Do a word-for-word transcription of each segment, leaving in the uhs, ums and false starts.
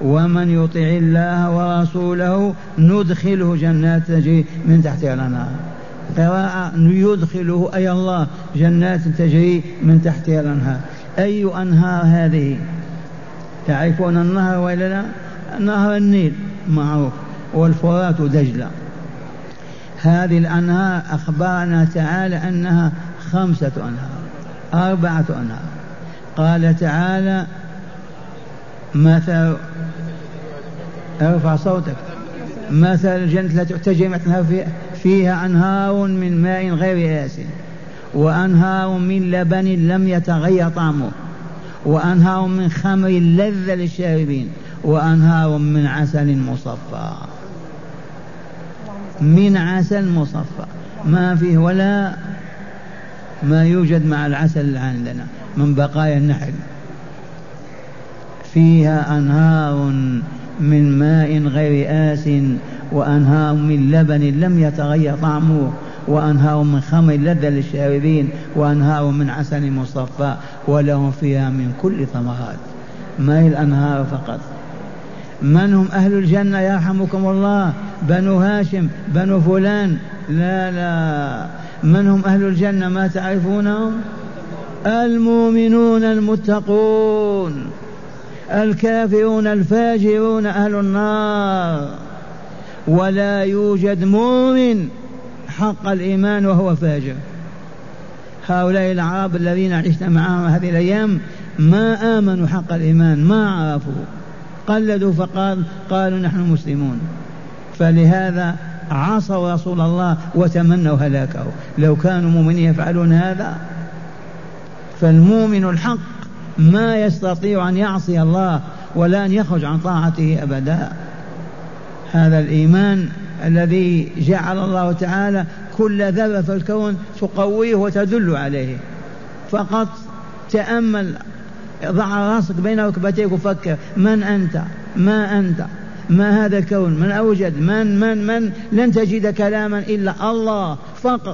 ومن يطع الله ورسوله ندخله جنات تجري من تحتها الأنهار. قراءة يدخله أي الله جنات تجري من تحتها الأنهار. أي أنهار هذه؟ تعرفون النهر ولا لا؟ نهر النيل معروف، والفرات ودجلة. هذه الأنهار أخبرنا تعالى أنها خمسة أنهار أربعة أنهار. قال تعالى مثل، ارفع صوتك، مثل الجنة التي تجري فيها أنهار من ماء غير آسن وأنهار من لبن لم يتغير طعمه وأنهار من خمر لذة للشاربين وأنهار من عسل مصفى. من عسل مصفى، ما فيه ولا ما يوجد مع العسل اللي عندنا من بقايا النحل. فيها أنهار من ماء غير آسن وأنهار من لبن لم يتغير طعمه وأنهار من خمر لذة للشاربين وأنهار من عسل مصفى ولهم فيها من كل ثمرات. ما هي الأنهار فقط. من هم أهل الجنة يرحمكم الله؟ بنو هاشم، بنو فلان؟ لا لا. من هم أهل الجنة ما تعرفونهم؟ المؤمنون المتقون. الكافرون الفاجرون أهل النار. ولا يوجد مؤمن حق الإيمان وهو فاجر. هؤلاء العرب الذين عشنا معهم هذه الأيام ما آمنوا حق الإيمان، ما عرفوا، قلدوا فقال قالوا نحن مسلمون. فلهذا عصوا رسول الله وتمنوا هلاكه. لو كانوا مؤمنين يفعلون هذا. فالمؤمن الحق ما يستطيع أن يعصي الله ولا أن يخرج عن طاعته أبدا. هذا الإيمان الذي جعل الله تعالى كل ذرة في الكون تقويه وتدل عليه. فقط تأمل، ضع راسك بين ركبتيك وفكر من أنت، ما أنت، ما هذا الكون، من أوجد، من من من لن تجد كلاما إلا الله فقط.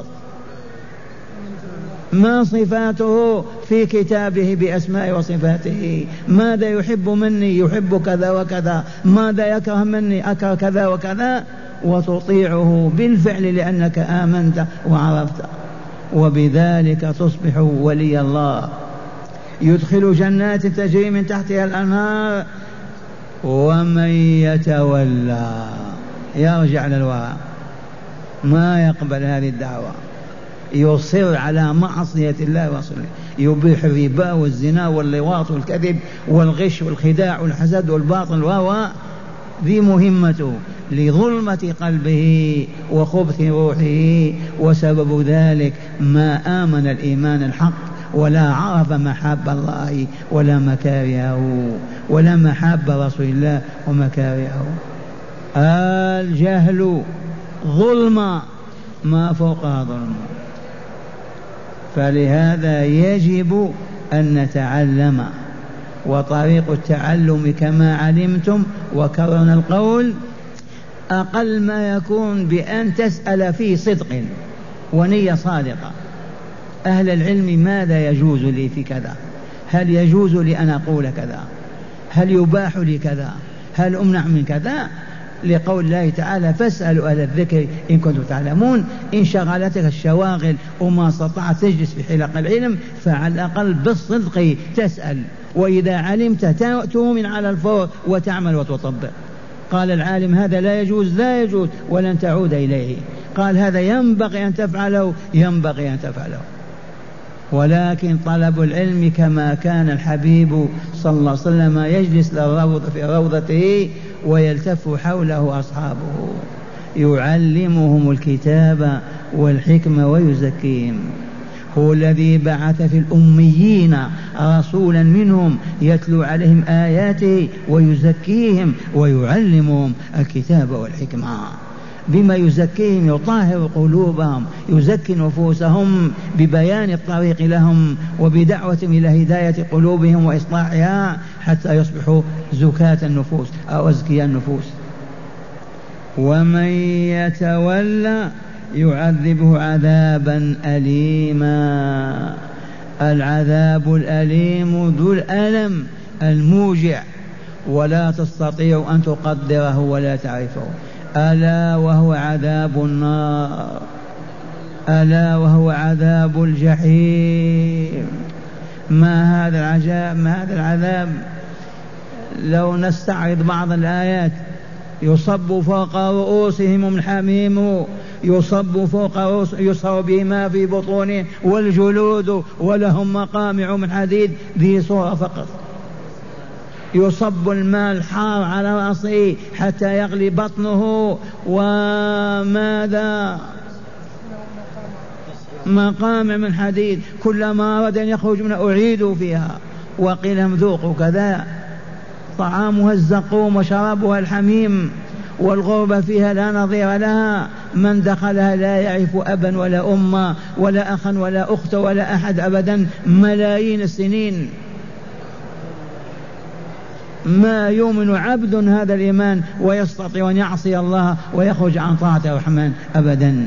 ما صفاته في كتابه بأسماء وصفاته. ماذا يحب مني؟ يحب كذا وكذا. ماذا يكره مني؟ أكره كذا وكذا. وتطيعه بالفعل لأنك آمنت وعرفت، وبذلك تصبح ولي الله. يدخل جنات تجري من تحتها الأنهار. ومن يتولى يرجع للوراء، ما يقبل هذه الدعوة، يصر على معصية الله ورسوله، يبيح الربا والزنا واللواط والكذب والغش والخداع والحسد والباطل، وهو ذي مهمته لظلمة قلبه وخبث روحه. وسبب ذلك ما آمن الإيمان الحق ولا عرف محاب الله ولا مكارهه ولا محاب رسول الله ومكارهه. الجهل ظلم ما فوقها ظلم. فلهذا يجب أن نتعلم. وطريق التعلم كما علمتم وكررنا القول أقل ما يكون بأن تسأل فيه صدق ونية صادقة. أهل العلم ماذا يجوز لي في كذا؟ هل يجوز لي أن أقول كذا؟ هل يباح لي كذا؟ هل أمنع من كذا؟ لقول الله تعالى فاسألوا أهل الذكر إن كنتم تعلمون. إن شغلتك الشواغل وما استطعت تجلس في حلق العلم فعلى الأقل بالصدق تسأل، وإذا علمت تؤمن على الفور وتعمل وتطبق. قال العالم هذا لا يجوز، لا يجوز ولن تعود إليه. قال هذا ينبغي أن تفعله، ينبغي أن تفعله. ولكن طلب العلم كما كان الحبيب صلى الله عليه وسلم يجلس للروض في روضته ويلتف حوله أصحابه يعلمهم الكتاب والحكمة ويزكيهم. هو الذي بعث في الأميين رسولا منهم يتلو عليهم آياته ويزكيهم ويعلمهم الكتاب والحكمة. بما يزكيهم يطهر قلوبهم، يزكي نفوسهم ببيان الطريق لهم وبدعوتهم إلى هداية قلوبهم وإصلاحها حتى يصبحوا زكاة النفوس أو أزكياء النفوس. ومن يتولى يعذبه عذابا أليما. العذاب الأليم ذو الألم الموجع ولا تستطيع أن تقدره ولا تعرفه. ألا وهو عذاب النار، ألا وهو عذاب الجحيم. ما هذا العذاب، ما هذا العذاب. لو نستعرض بعض الآيات: يصب فوق رؤوسهم الحميم، يصب فوق رؤوس يصب بما في بطونه والجلود ولهم مقامع من حديد. ذي صورة فقط. يصب الماء الحار على رأسه حتى يغلي بطنه، وماذا؟ مقامع من حديد، كلما أراد أن يخرج منها أعيدوا فيها وقيل لهم ذوقوا كذا. طعامها الزقوم وشرابها الحميم، والغربة فيها لا نظير لها، من دخلها لا يعرف أبا ولا أما ولا أخا ولا أخت ولا أحد أبدا ملايين السنين. ما يؤمن عبد هذا الإيمان ويستطيع أن يعصي الله ويخرج عن طاعة الرحمن أبدا.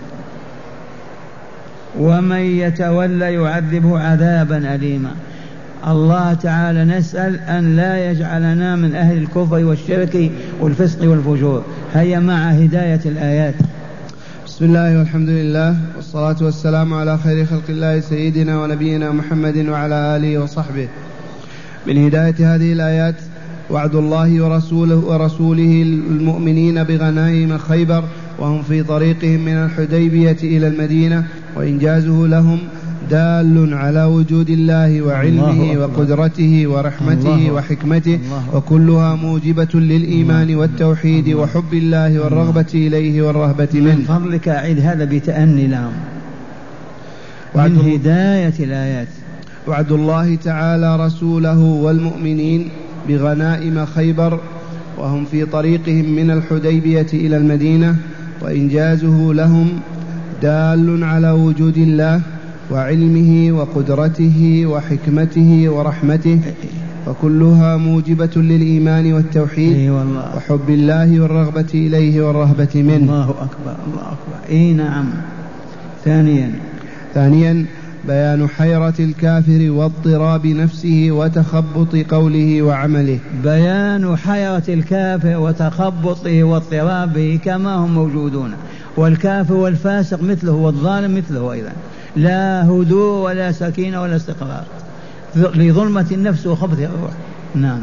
ومن يتولى يعذبه عذابا أليما. الله تعالى نسأل أن لا يجعلنا من أهل الكفر والشرك والفسق والفجور. هيا مع هداية الآيات. بسم الله والحمد لله والصلاة والسلام على خير خلق الله سيدنا ونبينا محمد وعلى آله وصحبه. من هداية هذه الآيات: وعد الله ورسوله, ورسوله المؤمنين بغنائم خيبر وهم في طريقهم من الحديبية إلى المدينة، وإنجازه لهم دال على وجود الله وعلمه وقدرته ورحمته وحكمته، وكلها موجبة للإيمان والتوحيد وحب الله والرغبة إليه والرهبة منه. من فضلك أعيد هذا بتأني لهم. من هداية الآيات: وعد الله تعالى رسوله والمؤمنين بغنائم خيبر وهم في طريقهم من الحديبية إلى المدينة، وإنجازه لهم دال على وجود الله وعلمه وقدرته وحكمته ورحمته، وكلها موجبة للإيمان والتوحيد وحب الله والرغبة إليه والرهبة منه. الله أكبر الله أكبر. إيه نعم. ثانيا ثانيا بيان حيرة الكافر واضطراب نفسه وتخبط قوله وعمله. بيان حيرة الكافر وتخبطه واضطرابه كما هم موجودون، والكافر والفاسق مثله والظالم مثله أيضا، لا هدوء ولا سكينة ولا استقرار لظلمة النفس وخبث الروح. نعم.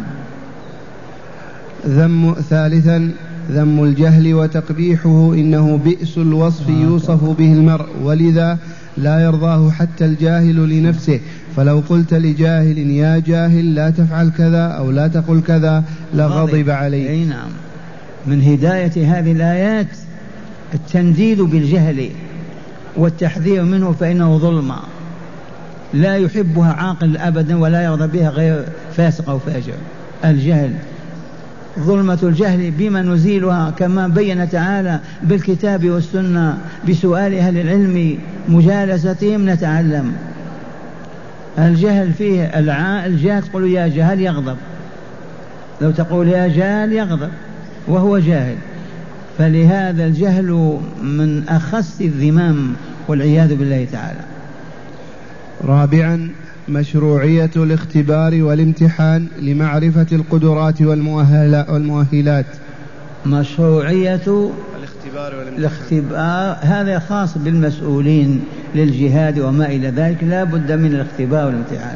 ذم ثالثا ذم الجهل وتقبيحه، إنه بئس الوصف يوصف به المرء، ولذا لا يرضاه حتى الجاهل لنفسه، فلو قلت لجاهل يا جاهل لا تفعل كذا أو لا تقل كذا لغضب عليه. أي نعم. من هداية هذه الآيات التنديد بالجهل والتحذير منه، فإنه ظلم لا يحبها عاقل أبدا ولا يرضى بها غير فاسق أو فاجر. الجهل، ظلمة الجهل بما نزيلها كما بين تعالى بالكتاب والسنة، بسؤال أهل العلم مجالستهم نتعلم. الجهل فيه الجاهل تقول يا جهل يغضب، لو تقول يا جاهل يغضب وهو جاهل. فلهذا الجهل من أخس الذمام والعياذ بالله تعالى. رابعا مشروعية الاختبار والامتحان لمعرفة القدرات والمؤهلات. مشروعية الاختبار والامتحان. الاختبار هذا خاص بالمسؤولين للجهاد وما إلى ذلك، لا بد من الاختبار والامتحان.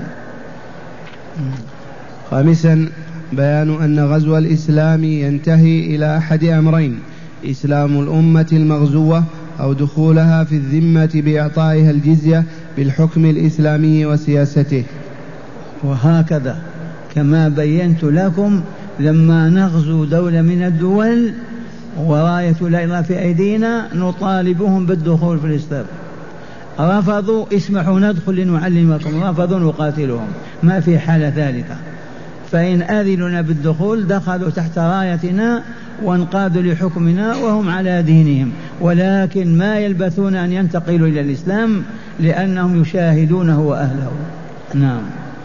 خامسا بيان أن غزو الإسلام ينتهي إلى أحد أمرين: إسلام الأمة المغزوة أو دخولها في الذمة بإعطائها الجزية بالحكم الإسلامي وسياسته. وهكذا كما بينت لكم لما نغزو دولة من الدول وراية لا إله في أيدينا نطالبهم بالدخول في الإسلام، رفضوا اسمحوا ندخل لنعلمكم، رفضوا نقاتلهم، ما في حالة ثالثة. فإن أذلنا بالدخول دخلوا تحت رايتنا وانقادوا لحكمنا وهم على دينهم، ولكن ما يلبثون أن ينتقلوا إلى الإسلام لأنهم يشاهدونه وأهله. نعم.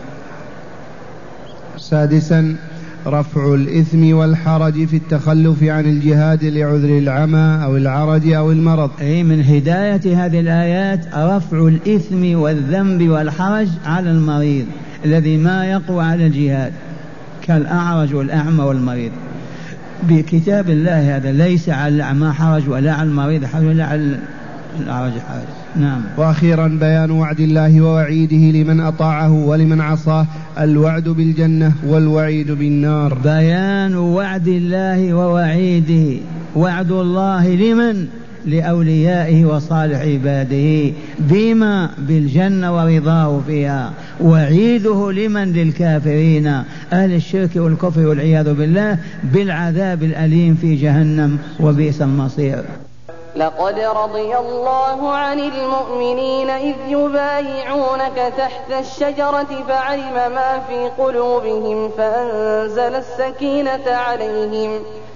سادسا رفع الإثم والحرج في التخلف عن الجهاد لعذر العمى أو العرج أو المرض. أي من هداية هذه الآيات رفع الإثم والذنب والحرج على المريض الذي ما يقوى على الجهاد، كالأعرج والأعمى والمريض. بكتاب الله هذا ليس على الأعمى حرج ولا على المريض حرج ولا على الأعرج حرج. نعم. وأخيرا بيان وعد الله ووعيده لمن أطاعه ولمن عصاه، الوعد بالجنة والوعيد بالنار. بيان وعد الله ووعيده. وعد الله لمن؟ لأوليائه وصالح عباده. بما؟ بالجنة ورضاه فيها. وعيده لمن؟ للكافرين أهل الشرك والكفر والعياذ بالله بالعذاب الأليم في جهنم وبئس المصير. لقد رضي الله عن المؤمنين إذ يبايعونك تحت الشجرة فعلم ما في قلوبهم فأنزل السكينة عليهم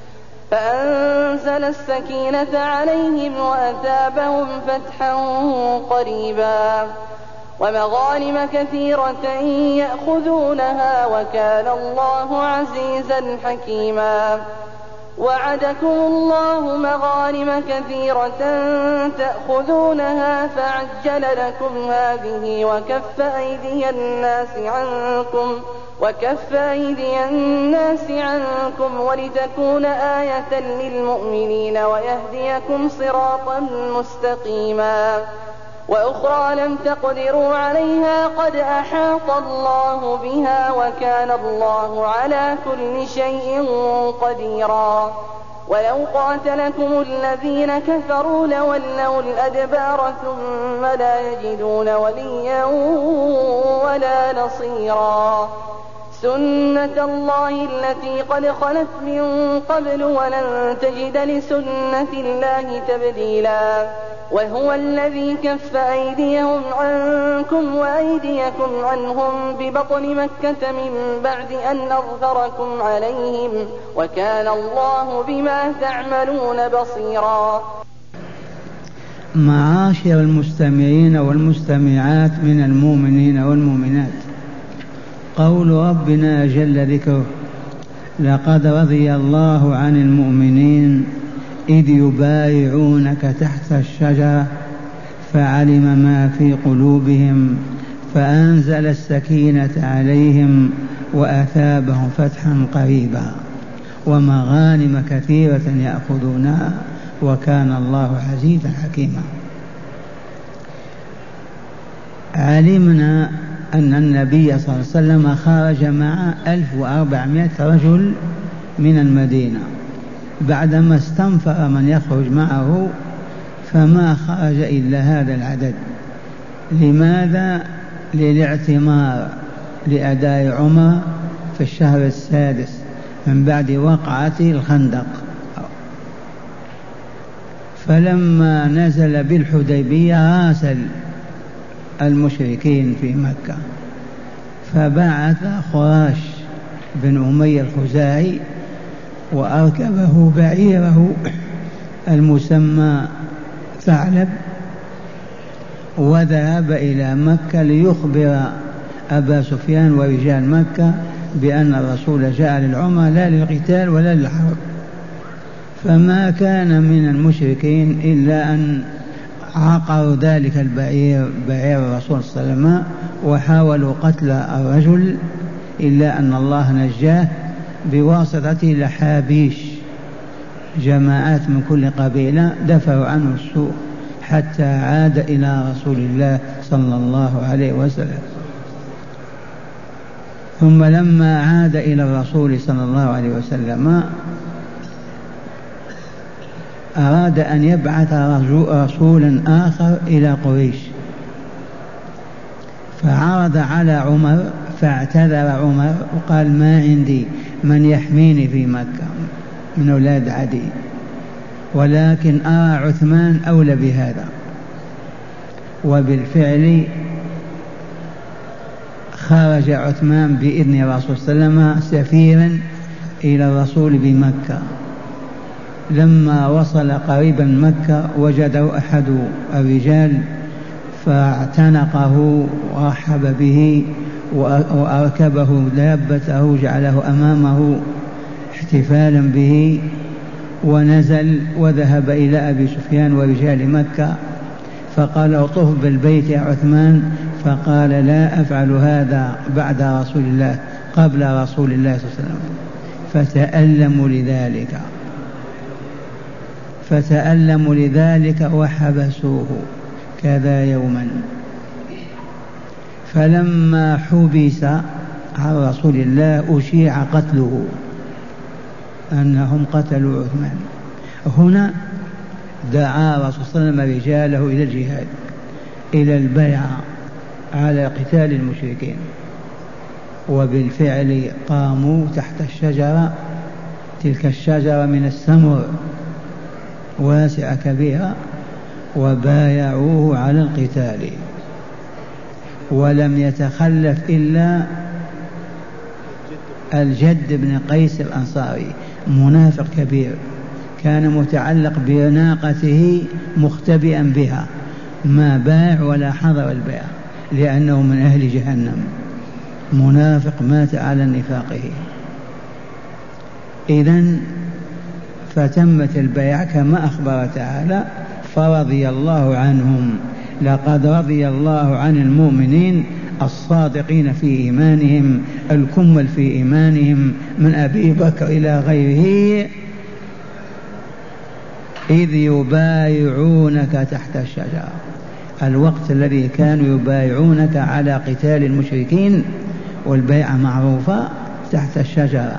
فأنزل السكينة عليهم وأثابهم فتحا قريبا ومغانم كثيرة يأخذونها وكان الله عزيزا حكيما. وعدكم الله مغانم كثيرة تأخذونها فعجل لكم هذه وكف أيدي الناس عنكم وكف أيدي الناس عنكم ولتكون آية للمؤمنين ويهديكم صراطا مستقيما. وأخرى لم تقدروا عليها قد أحاط الله بها وكان الله على كل شيء قديرا. ولو قاتلكم الذين كفروا لولوا الأدبار ثم لا يجدون وليا ولا نصيرا. سنة الله التي قد خلت من قبل ولن تجد لسنة الله تبديلا. وهو الذي كف أيديهم عنكم وأيديكم عنهم ببطن مكة من بعد أن أظهركم عليهم وكان الله بما تعملون بصيرا. معاشر المستمعين والمستمعات من المؤمنين والمؤمنات، قول ربنا جل ذكره: لقد رضي الله عن المؤمنين إذ يبايعونك تحت الشجرة فعلم ما في قلوبهم فأنزل السكينة عليهم وأثابهم فتحا قريبا ومغانم كثيرة يأخذونها وكان الله عزيزا حكيما. علمنا أن النبي صلى الله عليه وسلم خرج مع ألف وأربعمائة رجل من المدينة، بعدما استنفر من يخرج معه فما خرج إلا هذا العدد. لماذا؟ للاعتمار لأداء عمر في الشهر السادس من بعد وقعة الخندق. فلما نزل بالحديبية راسل المشركين في مكة، فبعث خراش بن أمية الخزاعي وأركبه بعيره المسمى ثعلب وذهب إلى مكة ليخبر أبا سفيان ورجال مكة بأن الرسول جاء للعمرة لا للقتال ولا للحرب. فما كان من المشركين إلا أن عقروا ذلك البعير بعير الرسول صلى الله عليه وسلم وحاولوا قتل الرجل، إلا أن الله نجاه بواسطة لحابيش، جماعات من كل قبيلة دفعوا عنه السوء حتى عاد إلى رسول الله صلى الله عليه وسلم. ثم لما عاد إلى الرسول صلى الله عليه وسلم أراد أن يبعث رسولا آخر إلى قريش، فعرض على عمر فاعتذر عمر وقال: ما عندي من يحميني في مكة من أولاد عدي، ولكن أرى عثمان أولى بهذا. وبالفعل خرج عثمان بإذن الرسول صلى الله عليه وسلم سفيرا إلى الرسول بمكة. لما وصل قريبا مكة وجده أحد الرجال فاعتنقه ورحب به وأركبه دابته جعله أمامه احتفالا به، ونزل وذهب إلى أبي سفيان ورجال مكة فقال: اطف بالبيت يا عثمان فقال لا أفعل هذا بعد رسول الله قبل رسول الله صلى الله عليه وسلم، فتألموا لذلك فتألموا لذلك وحبسوه كذا يوما. فلما حبس عن رسول الله أشيع قتله، أنهم قتلوا عثمان. هنا دعا رسول صلى الله عليه وسلم رجاله إلى الجهاد، إلى البيعة على قتال المشركين، وبالفعل قاموا تحت الشجرة، تلك الشجرة من السمر واسعة كبيرة، وبايعوه على القتال. ولم يتخلف إلا الجد بن قيس الأنصاري، منافق كبير، كان متعلق بناقته مختبئا بها، ما باع ولا حضر البيع لأنه من أهل جهنم، منافق مات على نفاقه. إذن فتمت البيعة كما أخبر تعالى: فرضي الله عنهم. لقد رضي الله عن المؤمنين الصادقين في إيمانهم الكمل في إيمانهم من أبي بكر إلى غيره، إذ يبايعونك تحت الشجرة، الوقت الذي كانوا يبايعونك على قتال المشركين، والبيعة معروفة تحت الشجرة.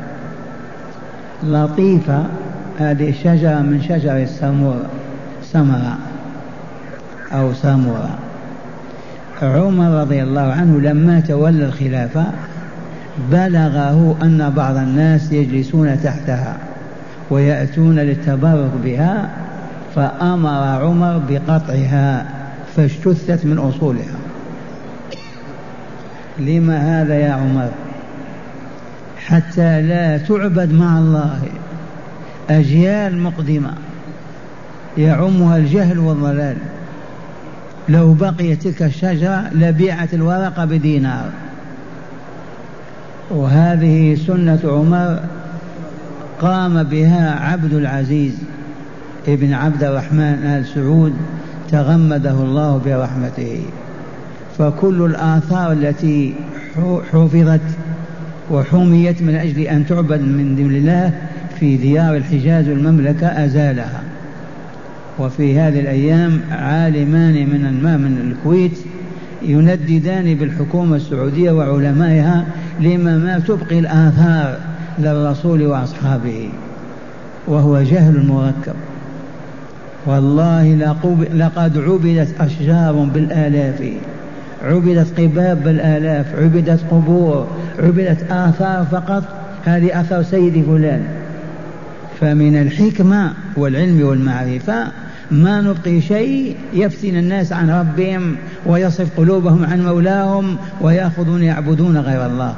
لطيفة هذه الشجرة من شجر السمور، سمرة أو سامورة. عمر رضي الله عنه لما تولى الخلافة بلغه أن بعض الناس يجلسون تحتها ويأتون للتبرك بها، فأمر عمر بقطعها فاجتثت من أصولها. لما هذا يا عمر؟ حتى لا تعبد مع الله أجيال مقدمة يعمها الجهل والضلال. لو بقيت تلك الشجرة لبيعت الورقة بدينار. وهذه سنة عمر قام بها عبد العزيز ابن عبد الرحمن آل سعود تغمده الله برحمته. فكل الآثار التي حفظت وحميت من أجل أن تعبد من دون الله في ديار الحجاز والمملكة أزالها. وفي هذه الأيام عالمان من الماء من الكويت ينددان بالحكومة السعودية وعلمائها لما ما تبقي الآثار للرسول وأصحابه، وهو جهل مركب. والله لقد عبدت أشجار بالآلاف، عبدت قباب بالآلاف، عبدت قبور، عبدت آثار فقط. هذه أثر سيد فلان. فمن الحكمة والعلم والمعرفة ما نبقي شيء يفتن الناس عن ربهم ويصرف قلوبهم عن مولاهم ويأخذون يعبدون غير الله.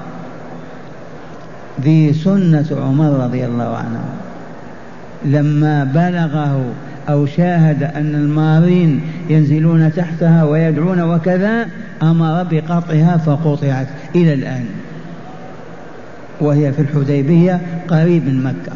ذي سنة عمر رضي الله عنه لما بلغه أو شاهد أن المارين ينزلون تحتها ويدعون وكذا أمر بقطعها فقطعت إلى الآن، وهي في الحديبية قريب من مكة.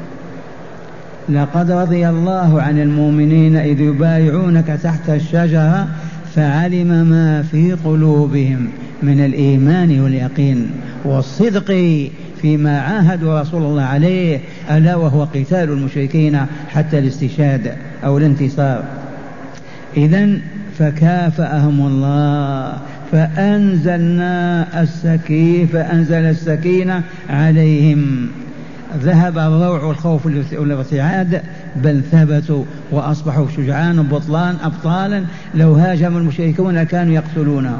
لقد رضي الله عن المؤمنين إذ يبايعونك تحت الشجرة فعلم ما في قلوبهم من الإيمان واليقين والصدق فيما عاهدوا رسول الله عليه، ألا وهو قتال المشركين حتى الاستشهاد أو الانتصار. إذن فكافأهم الله فأنزلنا السكينة فأنزل السكينة عليهم، ذهب الروع والخوف والارتعاد، بل ثبتوا وأصبحوا شجعان بطلان أبطالا. لو هاجم المشركون كانوا يقتلونهم.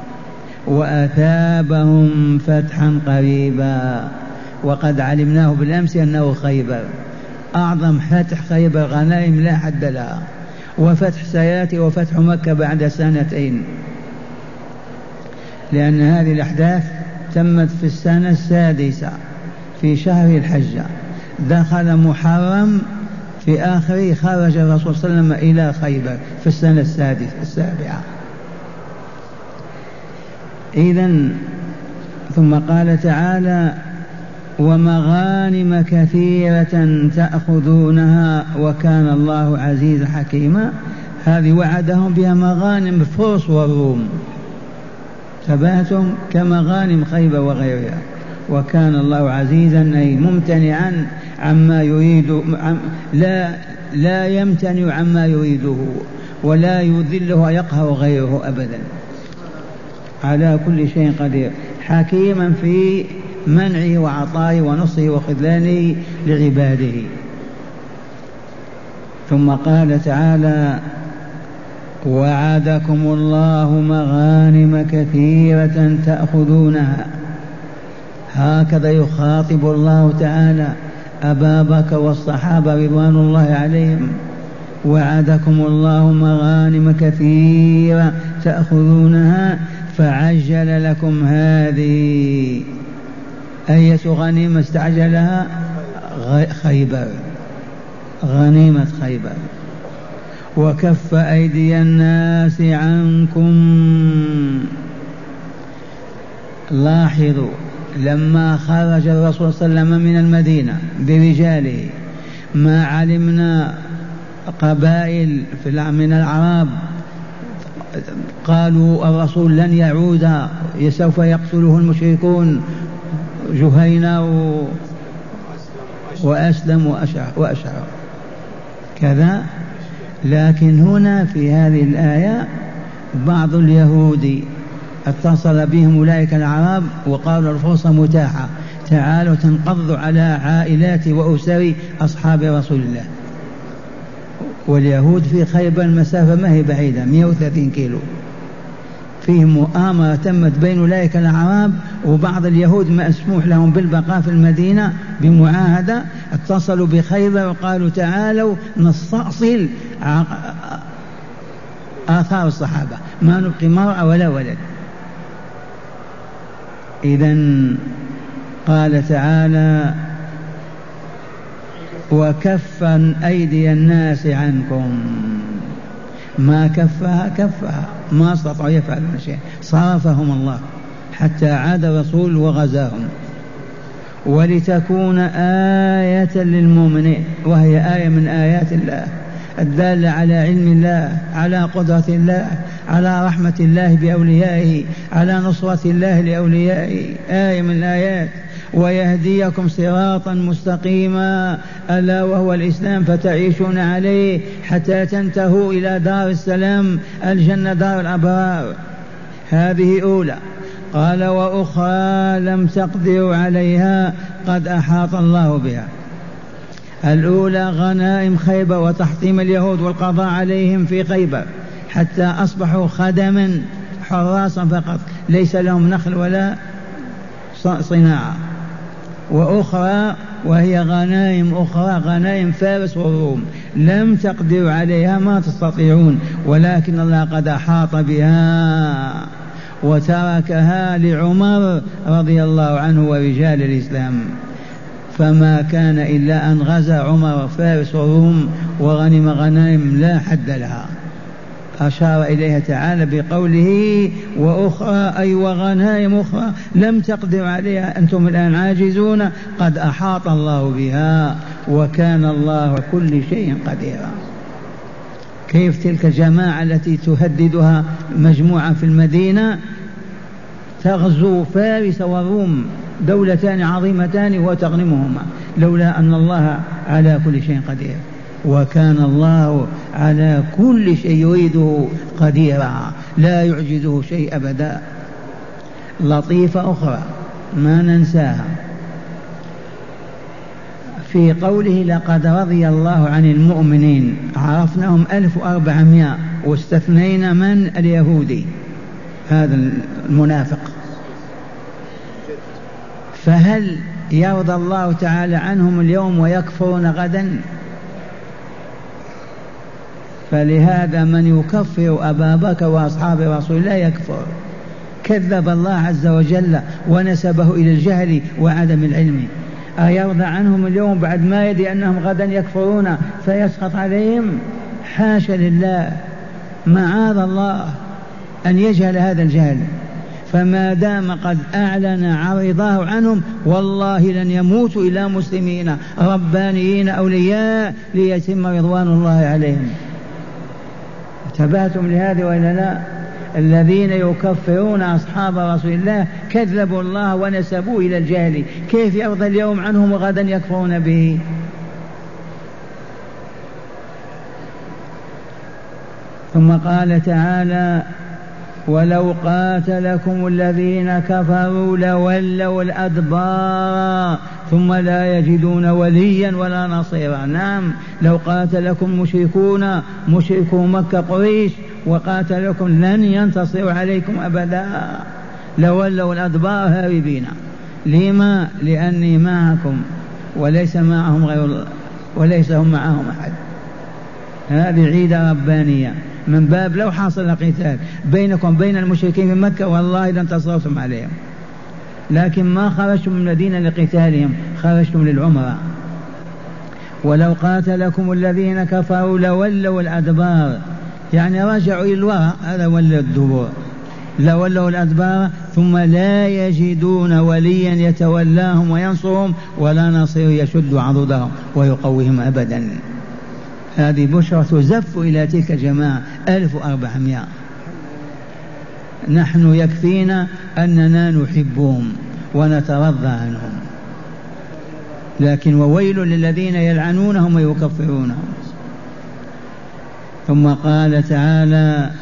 وأثابهم فتحا قريبا، وقد علمناه بالأمس أنه خيبر، أعظم فتح خيبر، غنائم لا حد لها، وفتح سياتي وفتح مكة بعد سنتين، لأن هذه الأحداث تمت في السنة السادسة في شهر الحجة. دخل محرم في آخره خرج الرسول صلى الله عليه وسلم إلى خيبر في السنة السادسة السابعة. إذن ثم قال تعالى: ومغانم كثيرة تأخذونها وكان الله عزيزا حكيما. هذه وعدهم بها مغانم الفرس والروم، انتبهتم؟ كمغانم خيبر وغيرها. وكان الله عزيزا أي ممتنعا عما يريد، لا لا يمتنع عما يريده ولا يذله ويقهر غيره أبدا، على كل شيء قدير، حكيما في منعه وعطائه ونصره وخذلانه لعباده. ثم قال تعالى: وعدكم الله مغانم كثيرة تأخذونها. هكذا يخاطب الله تعالى أبا بكر والصحابة رضوان الله عليهم: وعدكم الله مغانم كثيرة تأخذونها فعجل لكم هذه. أية غنيمة استعجلها؟ خيبر، غنيمة خيبر. وكف أيدي الناس عنكم. لاحظوا لما خرج الرسول صلى الله عليه وسلم من المدينة برجاله، ما علمنا قبائل من الأعراب قالوا الرسول لن يعود، سوف يقتله المشركون، جهينة وأسلم وأشعر كذا. لكن هنا في هذه الآية بعض اليهود اتصل بهم أولئك العرب وقالوا الفرصة متاحة، تعالوا تنقضوا على عائلات وأسر أصحاب رسول الله. واليهود في خيبر المسافة ما هي بعيدة، مئة وثلاثين كيلو. فيه مؤامرة تمت بين أولئك العرب وبعض اليهود مسموح لهم بالبقاء في المدينة بمعاهدة، اتصلوا بخيبر وقالوا تعالوا نستأصل آثار الصحابة، ما نبقي مرأة ولا ولد. إذن قال تعالى: وكف أيدي الناس عنكم. ما كفها كفها، ما استطاعوا يفعلون شيء، صرفهم الله حتى عاد الرسول وغزاهم. ولتكون آية للمؤمنين، وهي آية من آيات الله الدالة على علم الله، على قدرة الله، على رحمة الله بأوليائه، على نصرة الله لأوليائه، آية من الآيات. ويهديكم صراطا مستقيما، ألا وهو الإسلام، فتعيشون عليه حتى تنتهوا إلى دار السلام، الجنة دار الأبرار. هذه أولى. قال: وأخرى لم تقدروا عليها قد أحاط الله بها. الأولى غنائم خيبر وتحطيم اليهود والقضاء عليهم في خيبر حتى أصبحوا خدما حراسا فقط، ليس لهم نخل ولا صناعة. وأخرى وهي غنائم أخرى، غنائم فارس والروم، لم تقدروا عليها، ما تستطيعون، ولكن الله قد أحاط بها وتركها لعمر رضي الله عنه ورجال الإسلام. فما كان إلا أن غزا عمر فارس والروم وغنم غنائم لا حد لها. أشار إليها تعالى بقوله: وأخرى أي وغنائم أخرى لم تقدر عليها أنتم الآن عاجزون، قد أحاط الله بها وكان الله كل شيء قديرا. كيف تلك الجماعة التي تهددها مجموعة في المدينة تغزو فارس والروم، دولتان عظيمتان، وتغنمهما، لولا أن الله على كل شيء قدير. وكان الله على كل شيء يريده قديرا، لا يعجزه شيء أبدا. لطيفة أخرى ما ننساها في قوله: لقد رضي الله عن المؤمنين، عرفناهم ألف وأربعمائة واستثنينا من؟ اليهودي، هذا المنافق. فهل يرضى الله تعالى عنهم اليوم ويكفرون غدا؟ فلهذا من يكفر أبا بكر وأصحاب رسول الله يكفر، كذب الله عز وجل ونسبه إلى الجهل وعدم العلم. أيرضى عنهم اليوم بعد ما يدري أنهم غدا يكفرون فيسخط عليهم؟ حاشا لله، معاذ الله أن يجهل هذا الجهل. فما دام قد أعلن رضاه عنهم والله لن يموتوا إلا مسلمين ربانيين أولياء ليتم رضوان الله عليهم. انتبهتم لهذا وإلا لا؟ الذين يكفرون أصحاب رسول الله كذبوا الله ونسبوه إلى الجهل، كيف يرضى اليوم عنهم وغدا يكفرون به؟ ثم قال تعالى ولو قاتلكم الذين كفروا لولوا الأدبار ثم لا يجدون وليا ولا نصيرا. نعم، لو قاتلكم مشركون مشركو مكة قريش وقاتلكم لن ينتصروا عليكم أبدا، لولوا الأدبار هاربين. لما؟ لأني معكم وليس معهم غير وليس هم معهم أحد. هذه عيدة ربانية من باب لو حصل قتال بينكم بين المشركين في مكة والله لن تصرتم عليهم، لكن ما خرجتم من المدينة لقتالهم، خرجتم للعمرة. ولو قاتلكم الذين كفروا لولوا الأدبار، يعني رجعوا إلى الوراء، هذا ولى الدبور، لولوا الأدبار ثم لا يجدون وليا يتولاهم وينصرهم ولا نصير يشد عضدهم ويقويهم أبدا. هذه بشرى تزف إلى تلك الجماعة ألف وأربعمائة. نحن يكفينا أننا نحبهم ونترضى عنهم، لكن وويل للذين يلعنونهم ويكفرونهم. ثم قال تعالى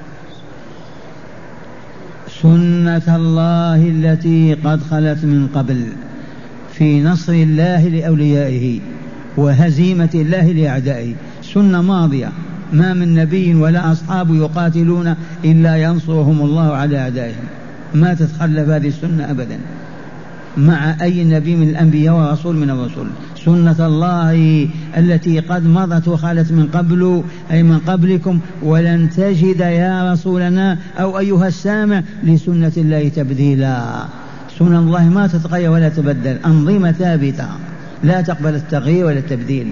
سنة الله التي قد خلت من قبل في نصر الله لأوليائه وهزيمة الله لأعدائه، سنة ماضية، ما من نبي ولا أصحاب يقاتلون إلا ينصرهم الله على أعدائهم، ما تتخلف هذه السنة أبدا مع أي نبي من الأنبياء ورسول من الرسل. سنة الله التي قد مضت وخلت من قبل أي من قبلكم، ولن تجد يا رسولنا أو أيها السامع لسنة الله تبديلا. سنة الله ما تتغير ولا تبدل، أنظمة ثابتة لا تقبل التغيير ولا التبديل.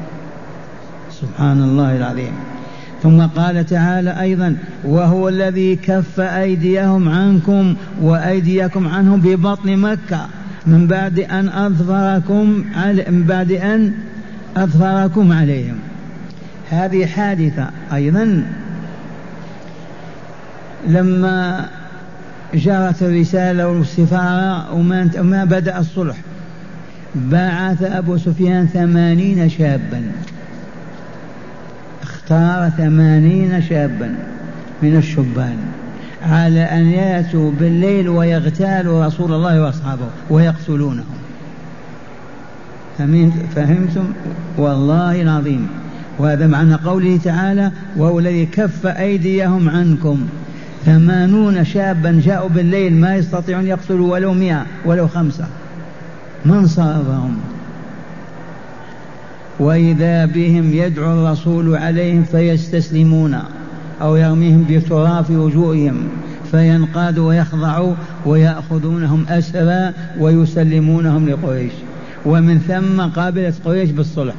سبحان الله العظيم. ثم قال تعالى أيضا وهو الذي كف أيديهم عنكم وأيديكم عنهم ببطن مكة من بعد أن أظفركم علي من بعد أن أظفركم عليهم. هذه حادثة أيضا لما جرت الرسالة والسفارة وما بدأ الصلح، بعث أبو سفيان ثمانين شابا، اختار ثمانين شابا من الشبان على أن يأتوا بالليل ويغتالوا رسول الله وأصحابه ويقتلونهم. فهمتم؟ والله العظيم. وهذا معنى قوله تعالى وهو الذي كف أيديهم عنكم. ثمانون شابا جاءوا بالليل ما يستطيعون يقتلوا ولو مئة ولو خمسة، من صابهم؟ وإذا بهم يدعو الرسول عليهم فيستسلمون أو يرميهم بتراب في وجوههم فينقادوا ويخضعوا ويأخذونهم أسرى ويسلمونهم لقريش. ومن ثم قابلت قريش بالصلح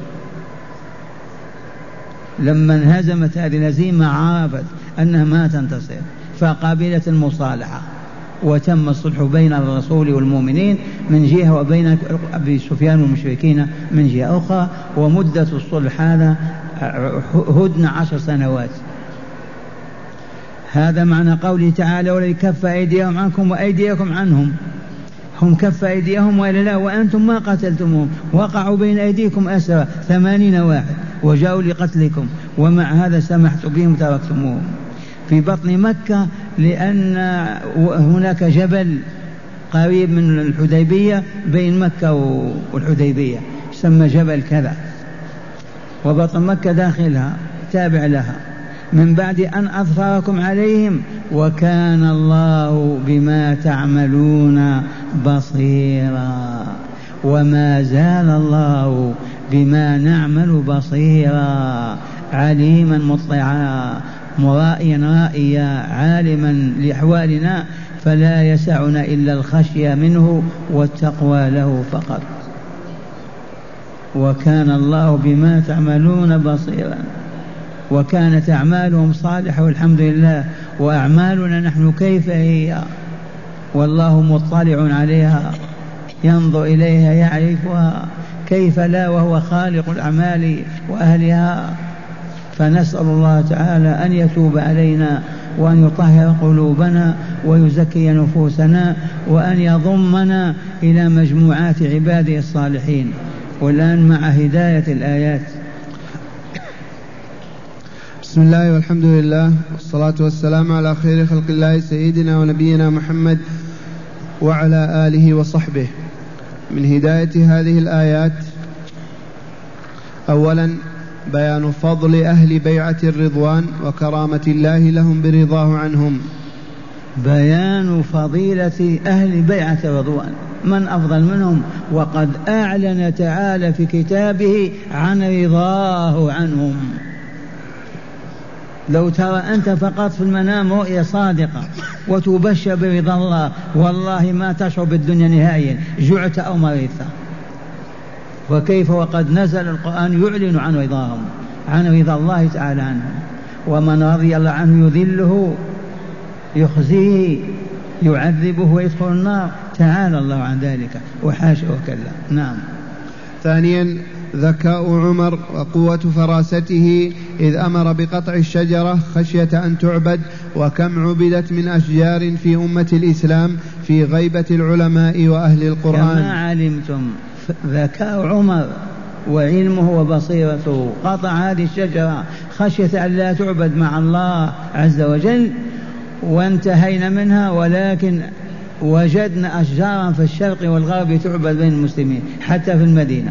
لما انهزمت هذه الهزيمة، عرفت أنها ما تنتصر فقابلت المصالحة وتم الصلح بين الرسول والمؤمنين من جهة وبين أبي سفيان والمشركين من جهة أخرى. ومدة الصلح هذا هدن عشر سنوات. هذا معنى قوله تعالى ولي كف أيديهم عنكم وأيديكم عنهم. هم كف أيديهم وإلا لا؟ وأنتم ما قتلتمهم، وقعوا بين أيديكم أسرى ثمانين واحد وجاءوا لقتلكم، ومع هذا سمحت بهم تركتموهم في بطن مكة، لأن هناك جبل قريب من الحديبية بين مكة والحديبية يسمى جبل كذا، وبطن مكة داخلها تابع لها. من بعد أن أظفركم عليهم وكان الله بما تعملون بصيرا. وما زال الله بما نعمل بصيرا، عليما مطلعا، مرائيا رائيا، عالما لأحوالنا، فلا يسعنا إلا الخشية منه والتقوى له فقط. وكان الله بما تعملون بصيرا. وكانت أعمالهم صالحة والحمد لله، وأعمالنا نحن كيف هي والله مطلع عليها ينظر إليها يعرفها، كيف لا وهو خالق الأعمال وأهلها. فنسأل الله تعالى أن يتوب علينا وأن يطهر قلوبنا ويزكي نفوسنا وأن يضمنا إلى مجموعات عباده الصالحين. والآن مع هداية الآيات. بسم الله والحمد لله والصلاة والسلام على خير خلق الله سيدنا ونبينا محمد وعلى آله وصحبه. من هداية هذه الآيات: أولا بيان فضل أهل بيعة الرضوان وكرامة الله لهم برضاه عنهم. بيان فضيلة أهل بيعة الرضوان، من أفضل منهم؟ وقد أعلن تعالى في كتابه عن رضاه عنهم. لو ترى أنت فقط في المنام رؤيا صادقة وتبشر برضا الله، والله ما تشعر بالدنيا نهائيا، جعت أو مرضت. وكيف وقد نزل القرآن يعلن عن رضاهم، عن رضا الله تعالى عنهم. ومن رضي الله عنه يذله يخزيه يعذبه ويدخل النار، تعالى الله عن ذلك وحاشا وكلا. نعم. ثانيا ذكاء عمر وقوة فراسته إذ أمر بقطع الشجرة خشية أن تعبد، وكم عبدت من أشجار في أمة الإسلام في غيبة العلماء وأهل القرآن. كما علمتم ذكاء عمر وعلمه وبصيرته قطع هذه الشجرة خشية أن لا تعبد مع الله عز وجل، وانتهينا منها، ولكن وجدنا أشجارا في الشرق والغرب تعبد بين المسلمين. حتى في المدينة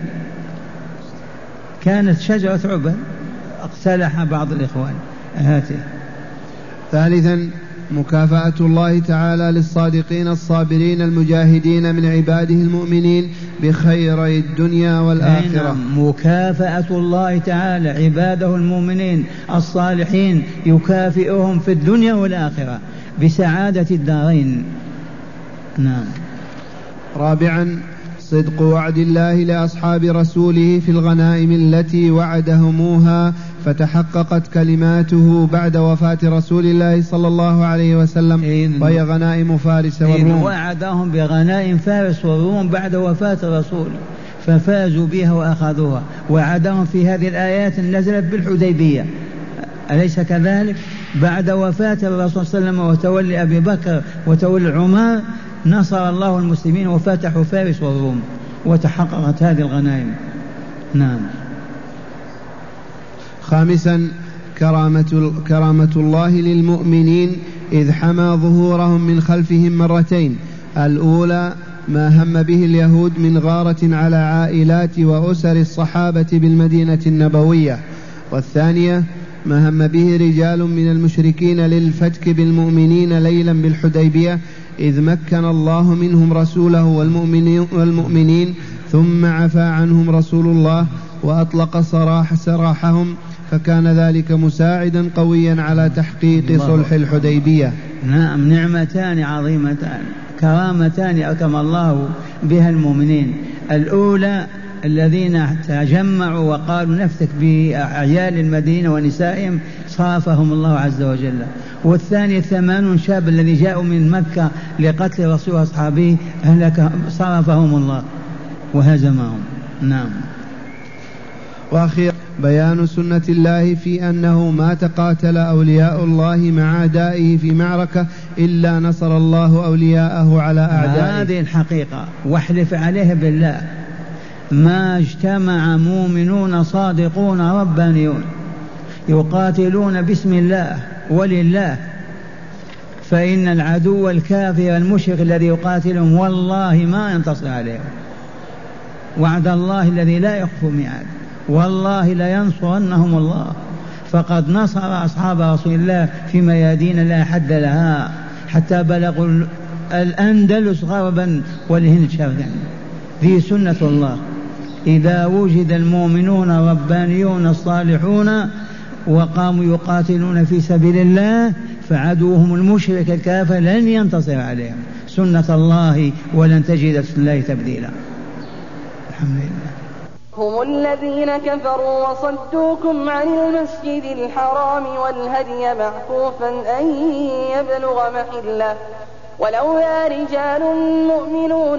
كانت شجرة تعبد، اقتلح بعض الإخوان هاته. ثالثا مكافأة الله تعالى للصادقين الصابرين المجاهدين من عباده المؤمنين بخيري الدنيا والآخرة. مكافأة الله تعالى عباده المؤمنين الصالحين يكافئهم في الدنيا والآخرة بسعادة الدارين. نعم. رابعا صدق وعد الله لأصحاب رسوله في الغنائم التي وعدهموها فتحققت كلماته بعد وفاة رسول الله صلى الله عليه وسلم، وهي غنائم فارس والروم. وعدهم بغنائم فارس والروم بعد وفاة الرسول ففازوا بها وأخذوها. وعدهم في هذه الآيات نزلت بالحديبية، أليس كذلك؟ بعد وفاة الرسول صلى الله عليه وسلم وتولي أبي بكر وتولي عمر نصر الله المسلمين وفتحوا فارس والروم وتحققت هذه الغنائم. نعم. خامسا كرامة, كرامة الله للمؤمنين إذ حمى ظهورهم من خلفهم مرتين: الأولى ما هم به اليهود من غارة على عائلات وأسر الصحابة بالمدينة النبوية، والثانية ما هم به رجال من المشركين للفتك بالمؤمنين ليلا بالحديبية إذ مكن الله منهم رسوله والمؤمنين, والمؤمنين ثم عفى عنهم رسول الله وأطلق سراح سراحهم، فكان ذلك مساعدا قويا على تحقيق صلح الحديبية. نعم. نعمتان عظيمتان، كرامتان أكرم الله بها المؤمنين. الأولى الذين تجمعوا وقالوا نفتك بأعيال المدينة ونسائهم صرفهم الله عز وجل. والثاني الثمانون شاب الذي جاءوا من مكة لقتل رسول أصحابه أهلك صرفهم الله وهزمهم. نعم. وأخيرا بيان سنة الله في أنه ما تقاتل أولياء الله مع أعدائه في معركة إلا نصر الله أولياءه على أعدائه. هذه الحقيقة واحلف عليه بالله ما اجتمع مؤمنون صادقون ربانيون يقاتلون باسم الله ولله فإن العدو الكافر المشرك الذي يقاتلهم والله ما ينتصر عليهم. وعد الله الذي لا يخفى ميعاد، والله لينصرنهم الله. فقد نصر أصحاب رسول الله في ميادين لا حد لها حتى بلغوا الأندلس غربا والهند شرقا. ذي سنة الله. إذا وجد المؤمنون الربانيون الصالحون وقاموا يقاتلون في سبيل الله فعدوهم المشرك الكافر لن ينتصر عليهم. سنة الله ولن تجد سنة الله تبديلا. الحمد لله. هم الذين كفروا وصدوكم عن المسجد الحرام والهدي معكوفا أن يبلغ محله ولولا رجال مؤمنون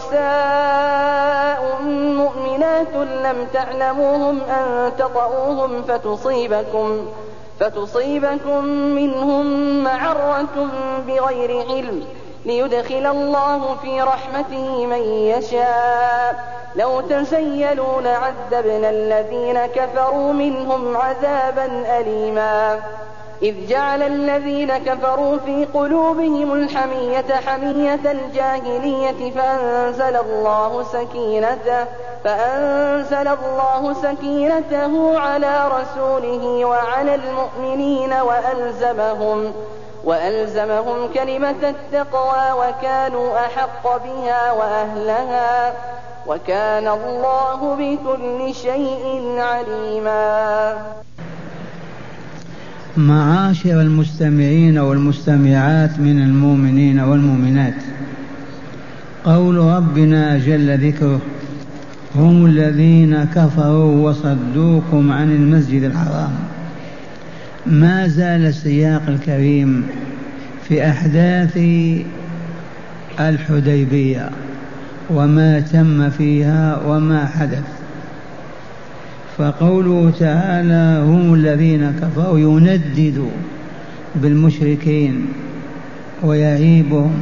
ونساء مؤمنات لم تعلموهم أن تطؤوهم فتصيبكم فتصيبكم منهم معرة بغير علم ليدخل الله في رحمته من يشاء لو تزيلوا لعذبنا الذين كفروا منهم عذابا أليما إذ جعل الذين كفروا في قلوبهم الحمية حمية الجاهلية فأنزل الله سكينته, فأنزل الله سكينته على رسوله وعلى المؤمنين وألزمهم, وألزمهم كلمة التقوى وكانوا أحق بها وأهلها وكان الله بكل شيء عليما. معاشر المستمعين والمستمعات من المؤمنين والمؤمنات، قول ربنا جل ذكره هم الذين كفروا وصدوكم عن المسجد الحرام، ما زال السياق الكريم في أحداث الحديبية وما تم فيها وما حدث. فقوله تعالى هم الذين كفروا يندد بالمشركين ويعيبهم